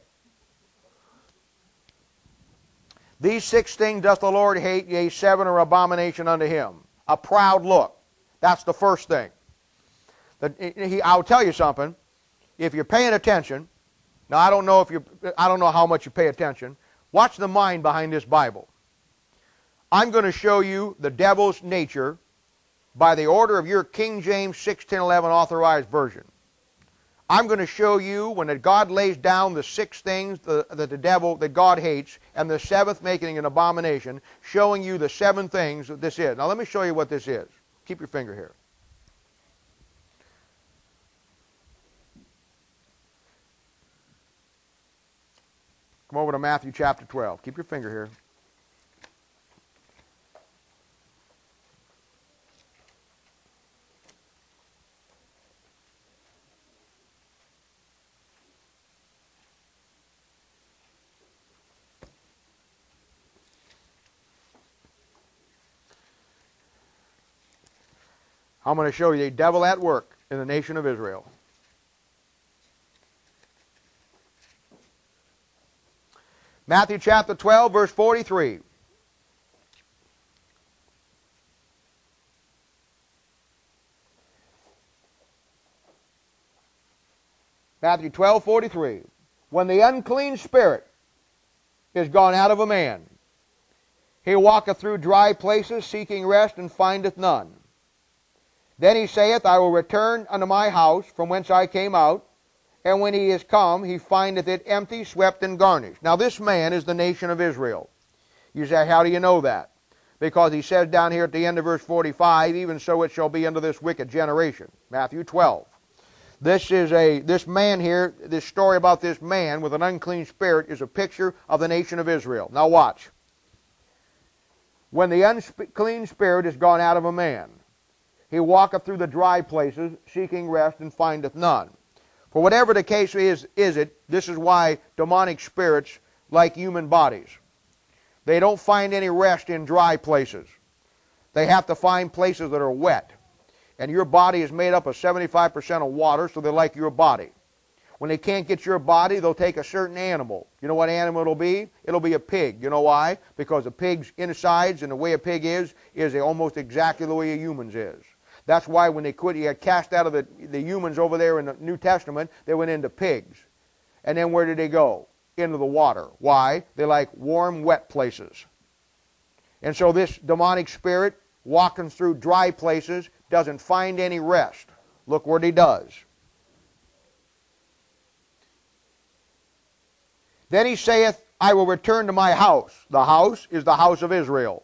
These six things doth the Lord hate, yea, seven are abomination unto him. A proud look. That's the first thing. He, I'll tell you something. If you're paying attention, now I don't know if you, I don't know how much you pay attention. Watch the mind behind this Bible. I'm going to show you the devil's nature by the order of your King James six ten eleven authorized version. I'm going to show you when God lays down the six things that the, the devil, that God hates, and the seventh making an abomination, showing you the seven things that this is. Now let me show you what this is. Keep your finger here. Come over to Matthew chapter twelve. Keep your finger here. I'm going to show you the devil at work in the nation of Israel. Matthew chapter twelve, verse forty-three. Matthew twelve, forty-three. When the unclean spirit is gone out of a man, he walketh through dry places, seeking rest, and findeth none. Then he saith, I will return unto my house from whence I came out, and when he is come, he findeth it empty, swept, and garnished. Now this man is the nation of Israel. You say, how do you know that? Because he says down here at the end of verse forty-five, even so it shall be unto this wicked generation. Matthew twelve. This is a, this man here, this story about this man with an unclean spirit is a picture of the nation of Israel. Now watch. When the unclean spirit is gone out of a man, he walketh through the dry places, seeking rest, and findeth none. For whatever the case is, is it, this is why demonic spirits like human bodies. They don't find any rest in dry places. They have to find places that are wet. And your body is made up of seventy-five percent of water, so they're like your body. When they can't get your body, they'll take a certain animal. You know what animal it'll be? It'll be a pig. You know why? Because a pig's insides and the way a pig is, is almost exactly the way a human's is. That's why when they quit, you got cast out of the, the humans over there in the New Testament, they went into pigs. And then where did they go? Into the water. Why? They like warm, wet places. And so this demonic spirit, walking through dry places, doesn't find any rest. Look what he does. Then he saith, I will return to my house. The house is the house of Israel.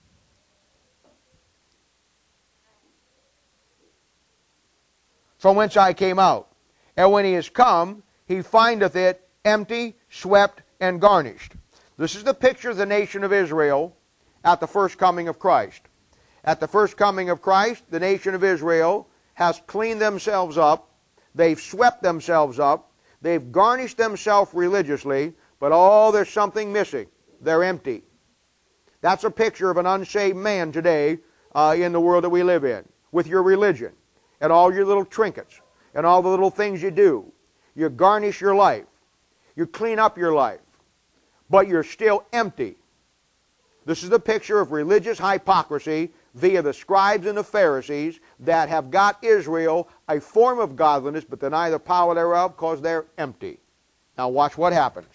From whence I came out. And when he is come, he findeth it empty, swept, and garnished. This is the picture of the nation of Israel at the first coming of Christ. At the first coming of Christ, the nation of Israel has cleaned themselves up. They've swept themselves up. They've garnished themselves religiously, but oh, there's something missing. They're empty. That's a picture of an unsaved man today uh, in the world that we live in, with your religion and all your little trinkets and all the little things you do. You garnish your life. You clean up your life, but you're still empty. This is the picture of religious hypocrisy via the scribes and the Pharisees that have got Israel a form of godliness but deny the power thereof because they're empty. Now watch what happens.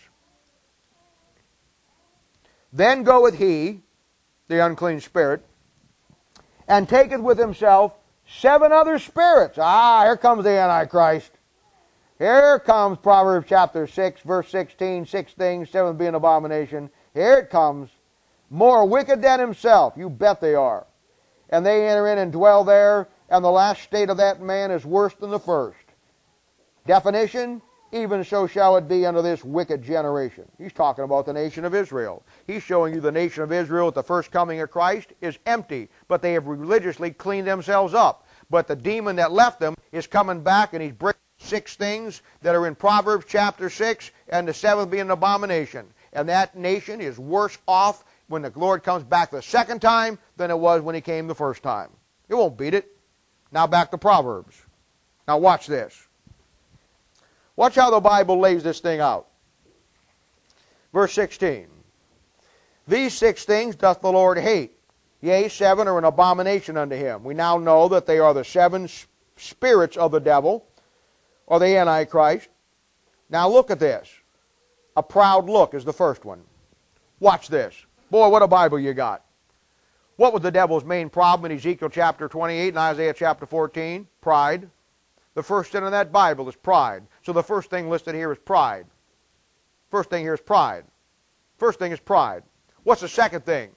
Then goeth he, the unclean spirit, and taketh with himself seven other spirits. Ah, here comes the Antichrist. Here comes Proverbs chapter six, verse sixteen, six things, seven being abomination. Here it comes. More wicked than himself. You bet they are. And they enter in and dwell there, and the last state of that man is worse than the first. Definition, even so shall it be unto this wicked generation. He's talking about the nation of Israel. He's showing you the nation of Israel at the first coming of Christ is empty, but they have religiously cleaned themselves up. But the demon that left them is coming back, and he's bringing six things that are in Proverbs chapter six, and the seventh being an abomination. And that nation is worse off when the Lord comes back the second time than it was when he came the first time. It won't beat it. Now back to Proverbs. Now watch this. Watch how the Bible lays this thing out. Verse sixteen. These six things doth the Lord hate. Yea, seven are an abomination unto him. We now know that they are the seven spirits of the devil, or the Antichrist. Now look at this. A proud look is the first one. Watch this. Boy, what a Bible you got. What was the devil's main problem in Ezekiel chapter twenty-eight and Isaiah chapter fourteen? Pride. The first sin in that Bible is pride. So the first thing listed here is pride. First thing here is pride. First thing is pride. What's the second thing?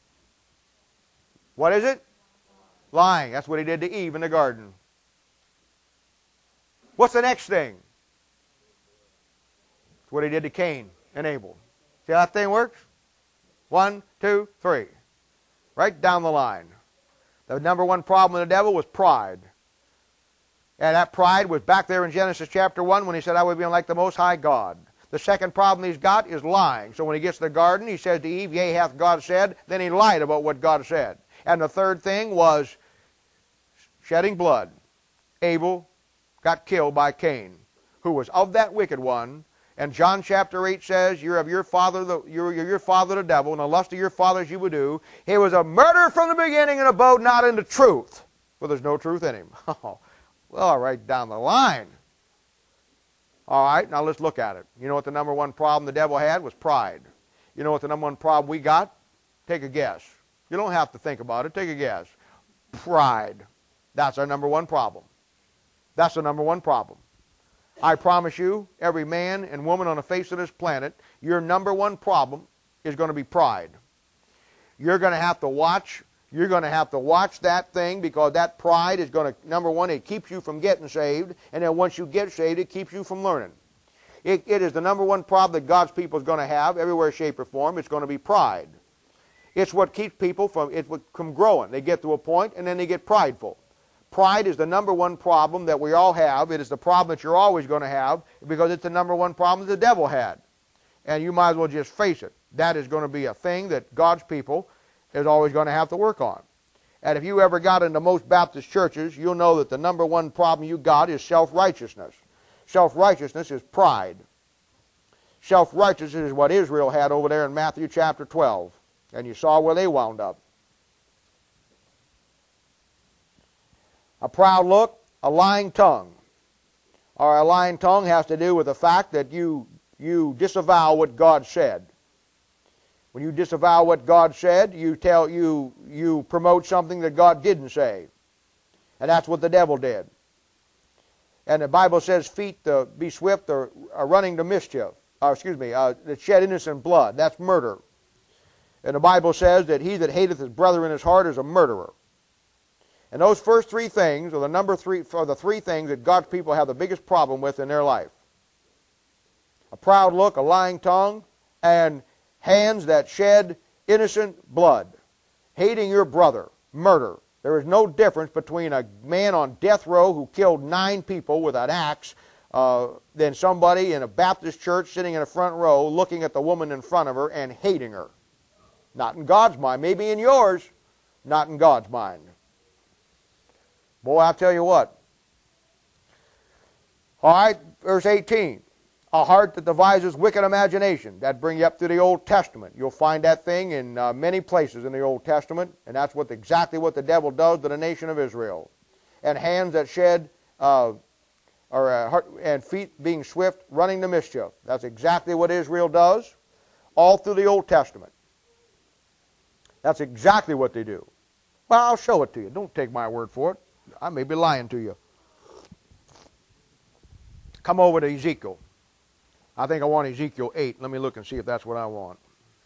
What is it? Lying. That's what he did to Eve in the garden. What's the next thing? It's what he did to Cain and Abel. See how that thing works? One, two, three. Right down the line. The number one problem of the devil was pride. And that pride was back there in Genesis chapter one when he said, I would be like the Most High God. The second problem he's got is lying. So when he gets to the garden, he says to Eve, yea, hath God said. Then he lied about what God said. And the third thing was shedding blood. Abel got killed by Cain, who was of that wicked one. And John chapter eight says, you're of your father, the, you're, you're your father the devil, and the lust of your fathers you would do. He was a murderer from the beginning and abode not in the truth. For there's no truth in him. Oh, well, right down the line. All right, now let's look at it. You know what the number one problem the devil had was pride. You know what the number one problem we got? Take a guess. You don't have to think about it. Take a guess. Pride. That's our number one problem. That's the number one problem. I promise you, every man and woman on the face of this planet, your number one problem is going to be pride. You're going to have to watch, you're going to have to watch that thing, because that pride is going to, number one, it keeps you from getting saved, and then once you get saved, it keeps you from learning. It, it is the number one problem that God's people is going to have, everywhere, shape, or form. It's going to be pride. It's what keeps people from, it, from growing. They get to a point, and then they get prideful. Pride is the number one problem that we all have. It is the problem that you're always going to have, because it's the number one problem the devil had. And you might as well just face it. That is going to be a thing that God's people is always going to have to work on. And if you ever got into most Baptist churches, you'll know that the number one problem you got is self-righteousness. Self-righteousness is pride. Self-righteousness is what Israel had over there in Matthew chapter twelve. And you saw where they wound up. A proud look, a lying tongue. Or a lying tongue has to do with the fact that you, you disavow what God said. When you disavow what God said, you tell you you promote something that God didn't say. And that's what the devil did. And the Bible says feet to be swift or, or running to mischief. Or excuse me, uh, that shed innocent blood. That's murder. And the Bible says that he that hateth his brother in his heart is a murderer. And those first three things are the number three are the three things that God's people have the biggest problem with in their life. A proud look, a lying tongue, and hands that shed innocent blood. Hating your brother, murder. There is no difference between a man on death row who killed nine people with an axe uh, than somebody in a Baptist church sitting in the front row looking at the woman in front of her and hating her. Not in God's mind. Maybe in yours, not in God's mind. Boy, I'll tell you what. All right, verse eighteen. A heart that devises wicked imagination. That brings you up to the Old Testament. You'll find that thing in uh, many places in the Old Testament, and that's what exactly what the devil does to the nation of Israel. And hands that shed, uh, or uh, heart, and feet being swift, running to mischief. That's exactly what Israel does, all through the Old Testament. That's exactly what they do. Well, I'll show it to you. Don't take my word for it. I may be lying to you. Come over to Ezekiel. I think I want Ezekiel eight. Let me look and see if that's what I want.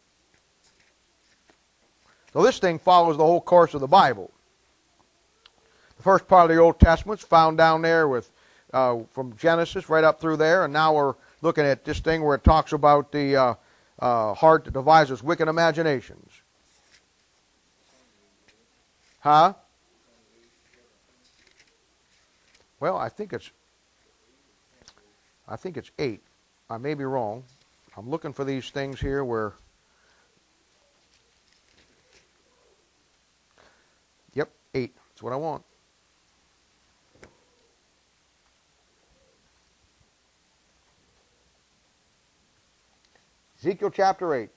So this thing follows the whole course of the Bible. The first part of the Old Testament is found down there with uh, from Genesis right up through there, and now we're looking at this thing where it talks about the uh, uh, heart that devises wicked imaginations. Huh? Well, I think it's I think it's eight. I may be wrong. I'm looking for these things here where, yep, eight. That's what I want. Ezekiel chapter eight.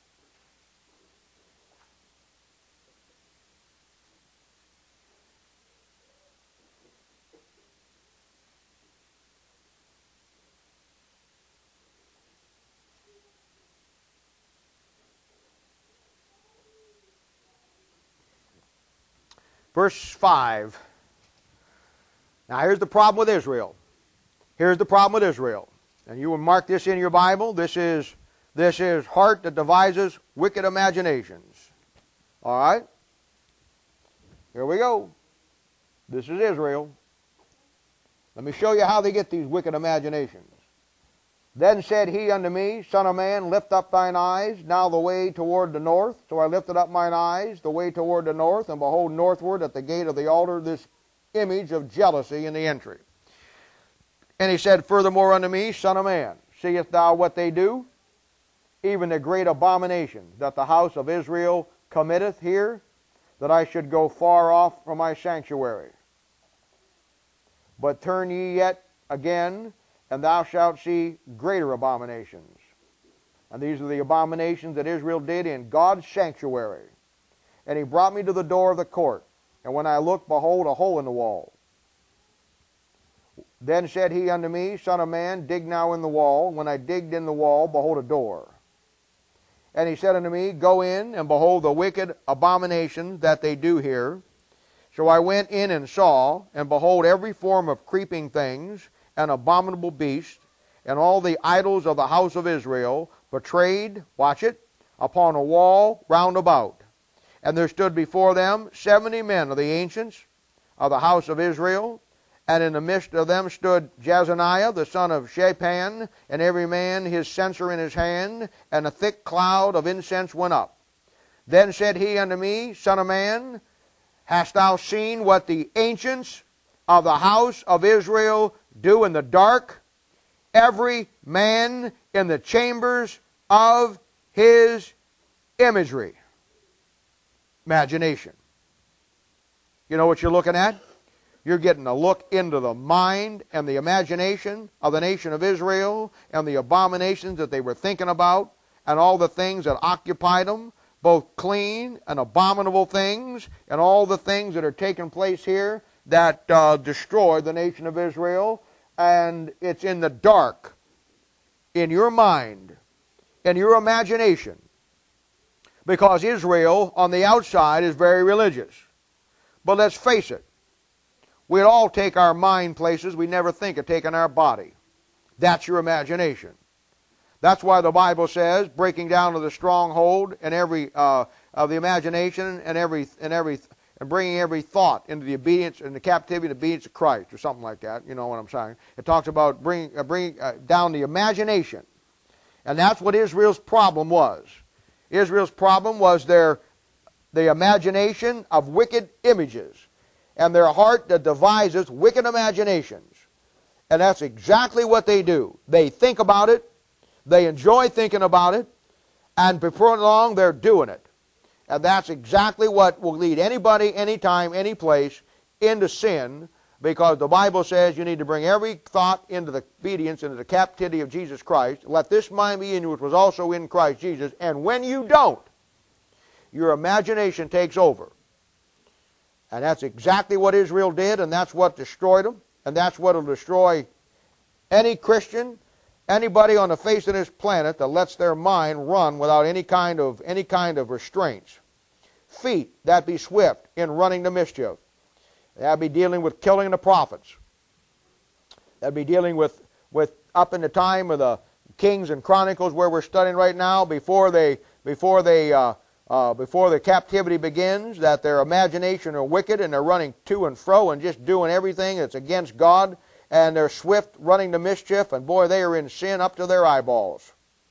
Verse five. Now here's the problem with Israel. Here's the problem with Israel. And you will mark this in your Bible. This is, this is heart that devises wicked imaginations. All right? Here we go. This is Israel. Let me show you how they get these wicked imaginations. Then said he unto me, Son of man, lift up thine eyes, now the way toward the north. So I lifted up mine eyes, the way toward the north, and behold, northward at the gate of the altar, this image of jealousy in the entry. And he said furthermore unto me, Son of man, seest thou what they do? Even the great abomination that the house of Israel committeth here, that I should go far off from my sanctuary. But turn ye yet again, and thou shalt see greater abominations. And these are the abominations that Israel did in God's sanctuary. And he brought me to the door of the court. And when I looked, behold, a hole in the wall. Then said he unto me, Son of man, dig now in the wall. When I digged in the wall, behold, a door. And he said unto me, Go in, and behold the wicked abominations that they do here. So I went in and saw, and behold every form of creeping things, and abominable beast, and all the idols of the house of Israel, portrayed, watch it, upon a wall round about. And there stood before them seventy men of the ancients of the house of Israel, and in the midst of them stood Jezaniah the son of Shaphan, and every man his censer in his hand, and a thick cloud of incense went up. Then said he unto me, Son of man, hast thou seen what the ancients of the house of Israel do in the dark? Every man in the chambers of his imagery. Imagination. You know what you're looking at? You're getting a look into the mind and the imagination of the nation of Israel and the abominations that they were thinking about and all the things that occupied them, both clean and abominable things, and all the things that are taking place here that uh, destroyed the nation of Israel. And it's in the dark, in your mind, in your imagination, because Israel on the outside is very religious. But let's face it, we'd all take our mind places we never think of taking our body. That's your imagination. That's why the Bible says, breaking down to the stronghold and every uh, of the imagination and every and every and bringing every thought into the obedience and the captivity and obedience of Christ, or something like that. You know what I'm saying? It talks about bringing uh, bringing uh, down the imagination, and that's what Israel's problem was. Israel's problem was their the imagination of wicked images, and their heart that devises wicked imaginations. And that's exactly what they do. They think about it, they enjoy thinking about it, and before long they're doing it. And that's exactly what will lead anybody, anytime, any place into sin, because the Bible says you need to bring every thought into the obedience, into the captivity of Jesus Christ. Let this mind be in you which was also in Christ Jesus. And when you don't, your imagination takes over. And that's exactly what Israel did, and that's what destroyed them, and that's what will destroy any Christian, anybody on the face of this planet that lets their mind run without any kind of any kind of restraints. Feet that be swift in running to mischief. That'd be dealing with killing the prophets. That'd be dealing with, with up in the time of the Kings and Chronicles where we're studying right now, before they before they uh, uh, before the captivity begins, that their imagination are wicked and they're running to and fro and just doing everything that's against God, and they're swift running to mischief, and boy, they are in sin up to their eyeballs.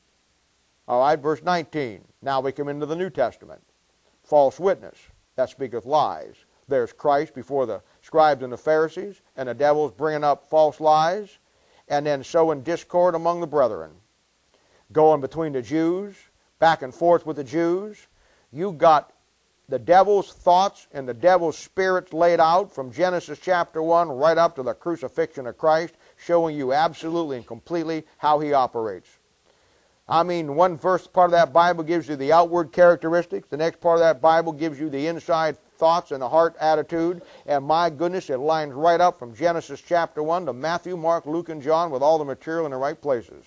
All right, verse nineteen. Now we come into the New Testament. False witness, that speaketh lies. There's Christ before the scribes and the Pharisees, and the devil's bringing up false lies, and then sowing discord among the brethren. Going between the Jews, back and forth with the Jews. You got the devil's thoughts and the devil's spirits laid out from Genesis chapter one right up to the crucifixion of Christ, showing you absolutely and completely how he operates. I mean, one first part of that Bible gives you the outward characteristics. The next part of that Bible gives you the inside thoughts and the heart attitude. And my goodness, it lines right up from Genesis chapter one to Matthew, Mark, Luke, and John with all the material in the right places.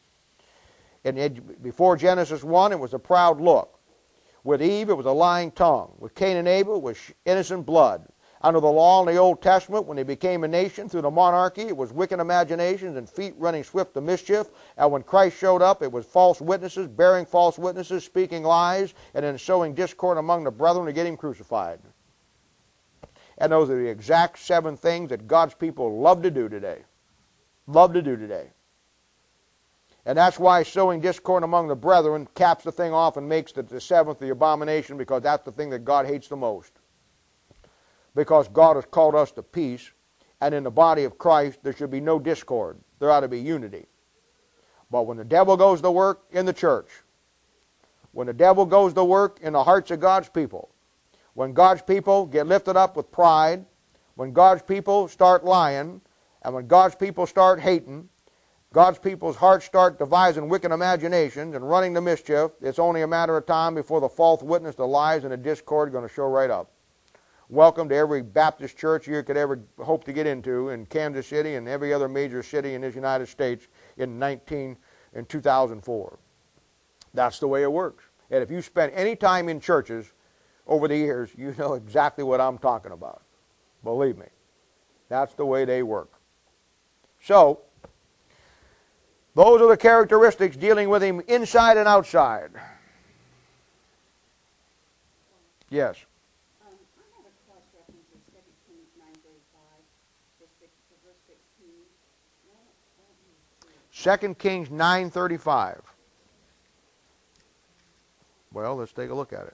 And it, before Genesis one, it was a proud look. With Eve, it was a lying tongue. With Cain and Abel, it was innocent blood. Under the law in the Old Testament, when they became a nation through the monarchy, it was wicked imaginations and feet running swift to mischief. And when Christ showed up, it was false witnesses, bearing false witnesses, speaking lies, and then sowing discord among the brethren to get him crucified. And those are the exact seven things that God's people love to do today. Love to do today. And that's why sowing discord among the brethren caps the thing off and makes the, the seventh the abomination, because that's the thing that God hates the most. Because God has called us to peace, and in the body of Christ there should be no discord. There ought to be unity. But when the devil goes to work in the church, when the devil goes to work in the hearts of God's people, when God's people get lifted up with pride, when God's people start lying, and when God's people start hating, God's people's hearts start devising wicked imaginations and running to mischief, it's only a matter of time before the false witness, the lies, and the discord are going to show right up. Welcome to every Baptist church you could ever hope to get into in Kansas City and every other major city in this United States in nineteen in two thousand four. That's the way it works. And if you spend any time in churches over the years, you know exactly what I'm talking about. Believe me. That's the way they work. So, those are the characteristics dealing with him inside and outside. Yes. Um, I have a cross reference in Second Kings nine thirty-five, verse six, verse sixteen. Well, let me see. Second Kings nine thirty-five. Well, let's take a look at it.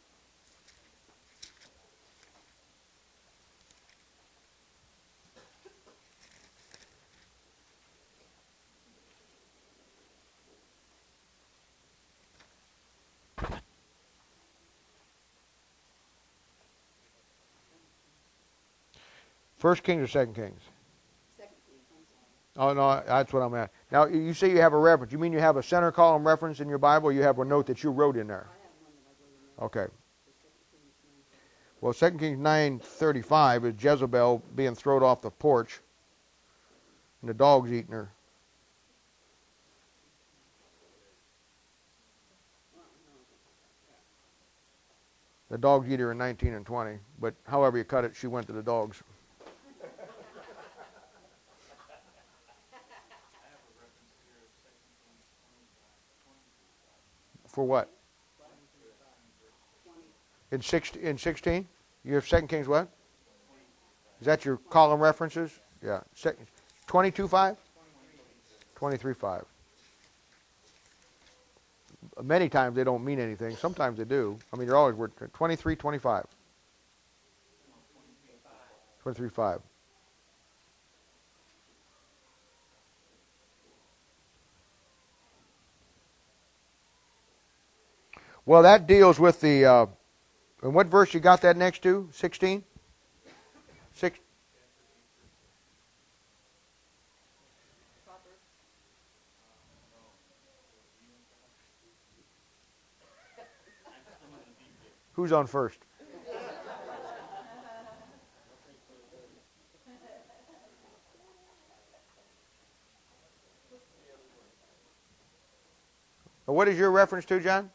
First Kings or Second Kings? Second Kings, I'm sorry. Oh, no, that's what I'm at. Now, you say you have a reference. You mean you have a center column reference in your Bible, or you have a note that you wrote in there? I have one that I wrote in there. Okay. For Second Kings nine thirty-five. Well, Second Kings nine thirty-five is Jezebel being thrown off the porch, and the dog's eating her. Well, no, yeah. The dogs eat her in nineteen and twenty, but however you cut it, she went to the dogs. For what? In six, in sixteen? You have Second Kings what? Is that your column references? Yeah. twenty-two five? twenty-three five. Many times they don't mean anything. Sometimes they do. I mean, they're always worth twenty-three twenty-five. twenty-three five. Well, that deals with the, uh, and what verse you got that next to? sixteen? Six. Who's on first? Well, what is your reference to, John?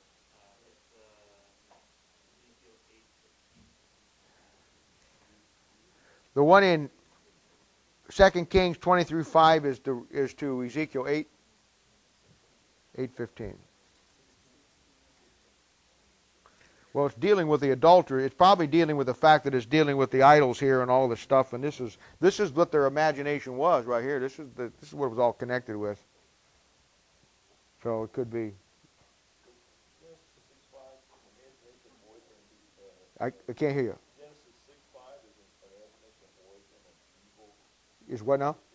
The one in Second Kings twenty through five is to, is to Ezekiel eight, eight fifteen. Well, it's dealing with the adultery. It's probably dealing with the fact that it's dealing with the idols here and all this stuff. And this is this is what their imagination was right here. This is the, this is what it was all connected with. So it could be. I, I can't hear you. Is what now?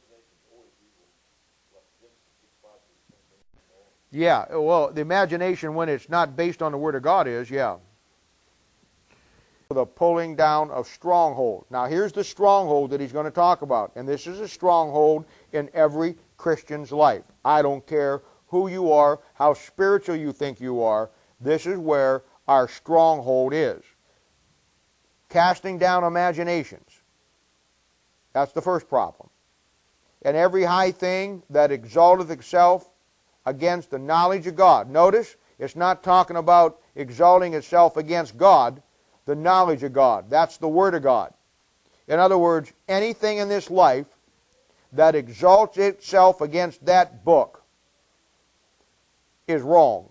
Yeah, well, the imagination when it's not based on the Word of God is, yeah. The pulling down of stronghold. Now here's the stronghold that he's going to talk about. And this is a stronghold in every Christian's life. I don't care who you are, how spiritual you think you are. This is where our stronghold is. Casting down imaginations. That's the first problem. And every high thing that exalteth itself against the knowledge of God. Notice, it's not talking about exalting itself against God, the knowledge of God. That's the Word of God. In other words, anything in this life that exalts itself against that book is wrong.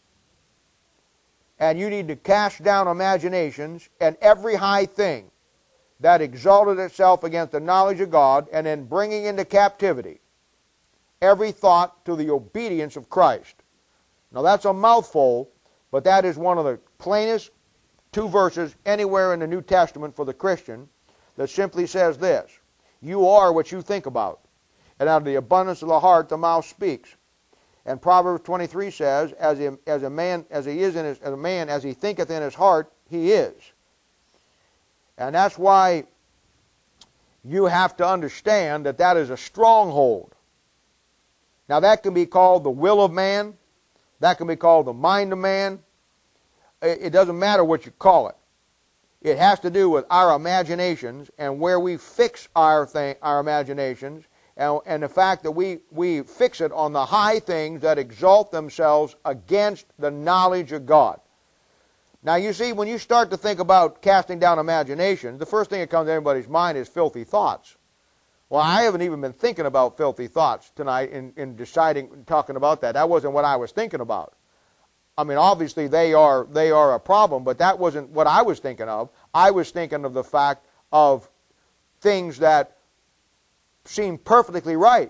And you need to cast down imaginations and every high thing that exalted itself against the knowledge of God, and then bringing into captivity every thought to the obedience of Christ. Now that's a mouthful, but that is one of the plainest two verses anywhere in the New Testament for the Christian that simply says this: you are what you think about, and out of the abundance of the heart the mouth speaks. And Proverbs twenty-three says, as a, as a man as he is in his, as a man as he thinketh in his heart, he is. And that's why you have to understand that that is a stronghold. Now that can be called the will of man. That can be called the mind of man. It doesn't matter what you call it. It has to do with our imaginations and where we fix our thing, our imaginations, and, and the fact that we, we fix it on the high things that exalt themselves against the knowledge of God. Now you see, when you start to think about casting down imaginations, the first thing that comes to everybody's mind is filthy thoughts. Well, I haven't even been thinking about filthy thoughts tonight in, in deciding, talking about that. That wasn't what I was thinking about. I mean, obviously they are, they are a problem, but that wasn't what I was thinking of. I was thinking of the fact of things that seem perfectly right,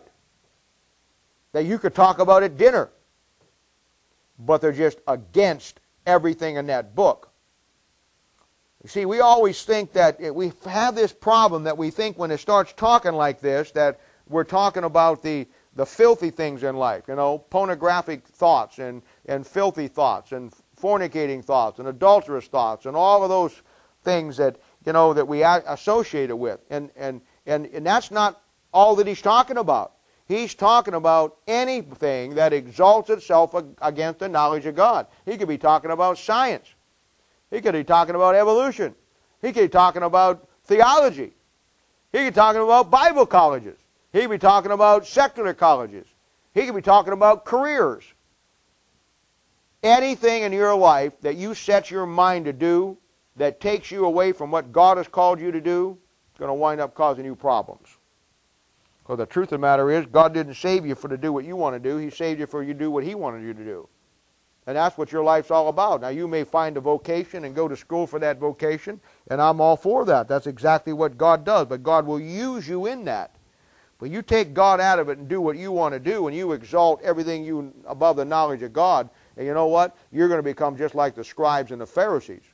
that you could talk about at dinner, but they're just against everything in that book. You see, we always think that it, we have this problem that we think when it starts talking like this that we're talking about the, the filthy things in life, you know, pornographic thoughts and, and filthy thoughts and fornicating thoughts and adulterous thoughts and all of those things that, you know, that we associate it with. And, and, and, and that's not all that he's talking about. He's talking about anything that exalts itself against the knowledge of God. He could be talking about science. He could be talking about evolution. He could be talking about theology. He could be talking about Bible colleges. He could be talking about secular colleges. He could be talking about careers. Anything in your life that you set your mind to do that takes you away from what God has called you to do is going to wind up causing you problems. Because the truth of the matter is, God didn't save you for to do what you want to do. He saved you for you to do what He wanted you to do. And that's what your life's all about. Now, you may find a vocation and go to school for that vocation, and I'm all for that. That's exactly what God does. But God will use you in that. But you take God out of it and do what you want to do, and you exalt everything you above the knowledge of God, and you know what? You're going to become just like the scribes and the Pharisees.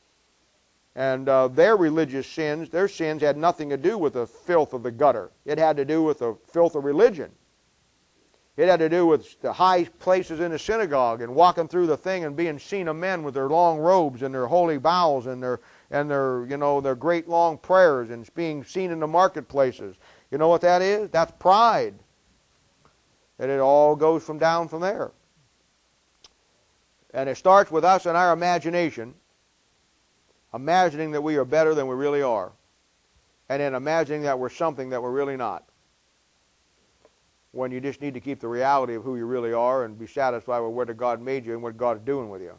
And uh, their religious sins, their sins had nothing to do with the filth of the gutter. It had to do with the filth of religion. It had to do with the high places in the synagogue and walking through the thing and being seen of men with their long robes and their holy vows and their and their you know their great long prayers and being seen in the marketplaces. You know what that is? That's pride. And it all goes from down from there. And it starts with us and our imagination, imagining that we are better than we really are, and then imagining that we're something that we're really not. When you just need to keep the reality of who you really are and be satisfied with where God made you and what God is doing with you.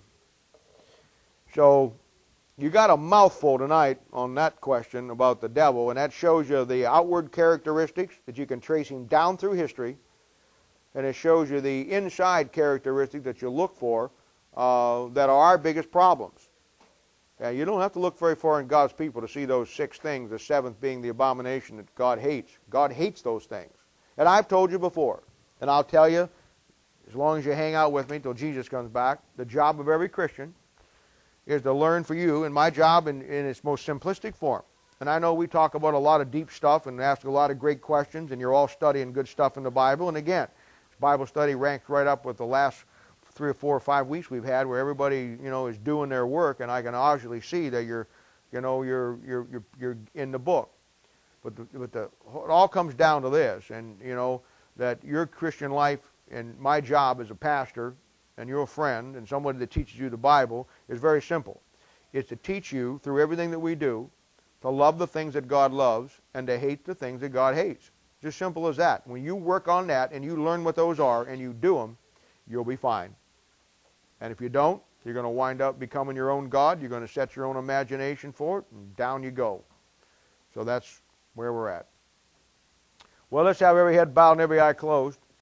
So you got a mouthful tonight on that question about the devil, and that shows you the outward characteristics that you can trace him down through history, and it shows you the inside characteristics that you look for uh, that are our biggest problems. And you don't have to look very far in God's people to see those six things, the seventh being the abomination that God hates. God hates those things. And I've told you before, and I'll tell you, as long as you hang out with me until Jesus comes back, the job of every Christian is to learn for you, and my job in, in its most simplistic form. And I know we talk about a lot of deep stuff and ask a lot of great questions, and you're all studying good stuff in the Bible. And again, Bible study ranks right up with the last three or four or five weeks we've had where everybody, you know, is doing their work, and I can obviously see that you're, you know, you're, you're, you're, you're in the book. But, the, but the, it all comes down to this, and you know that your Christian life and my job as a pastor and your friend and somebody that teaches you the Bible is very simple. It's to teach you through everything that we do to love the things that God loves and to hate the things that God hates. Just simple as that. When you work on that and you learn what those are and you do them, you'll be fine. And if you don't, you're going to wind up becoming your own God. You're going to set your own imagination for it, and down you go. So that's where we're at. Well, let's have every head bowed and every eye closed.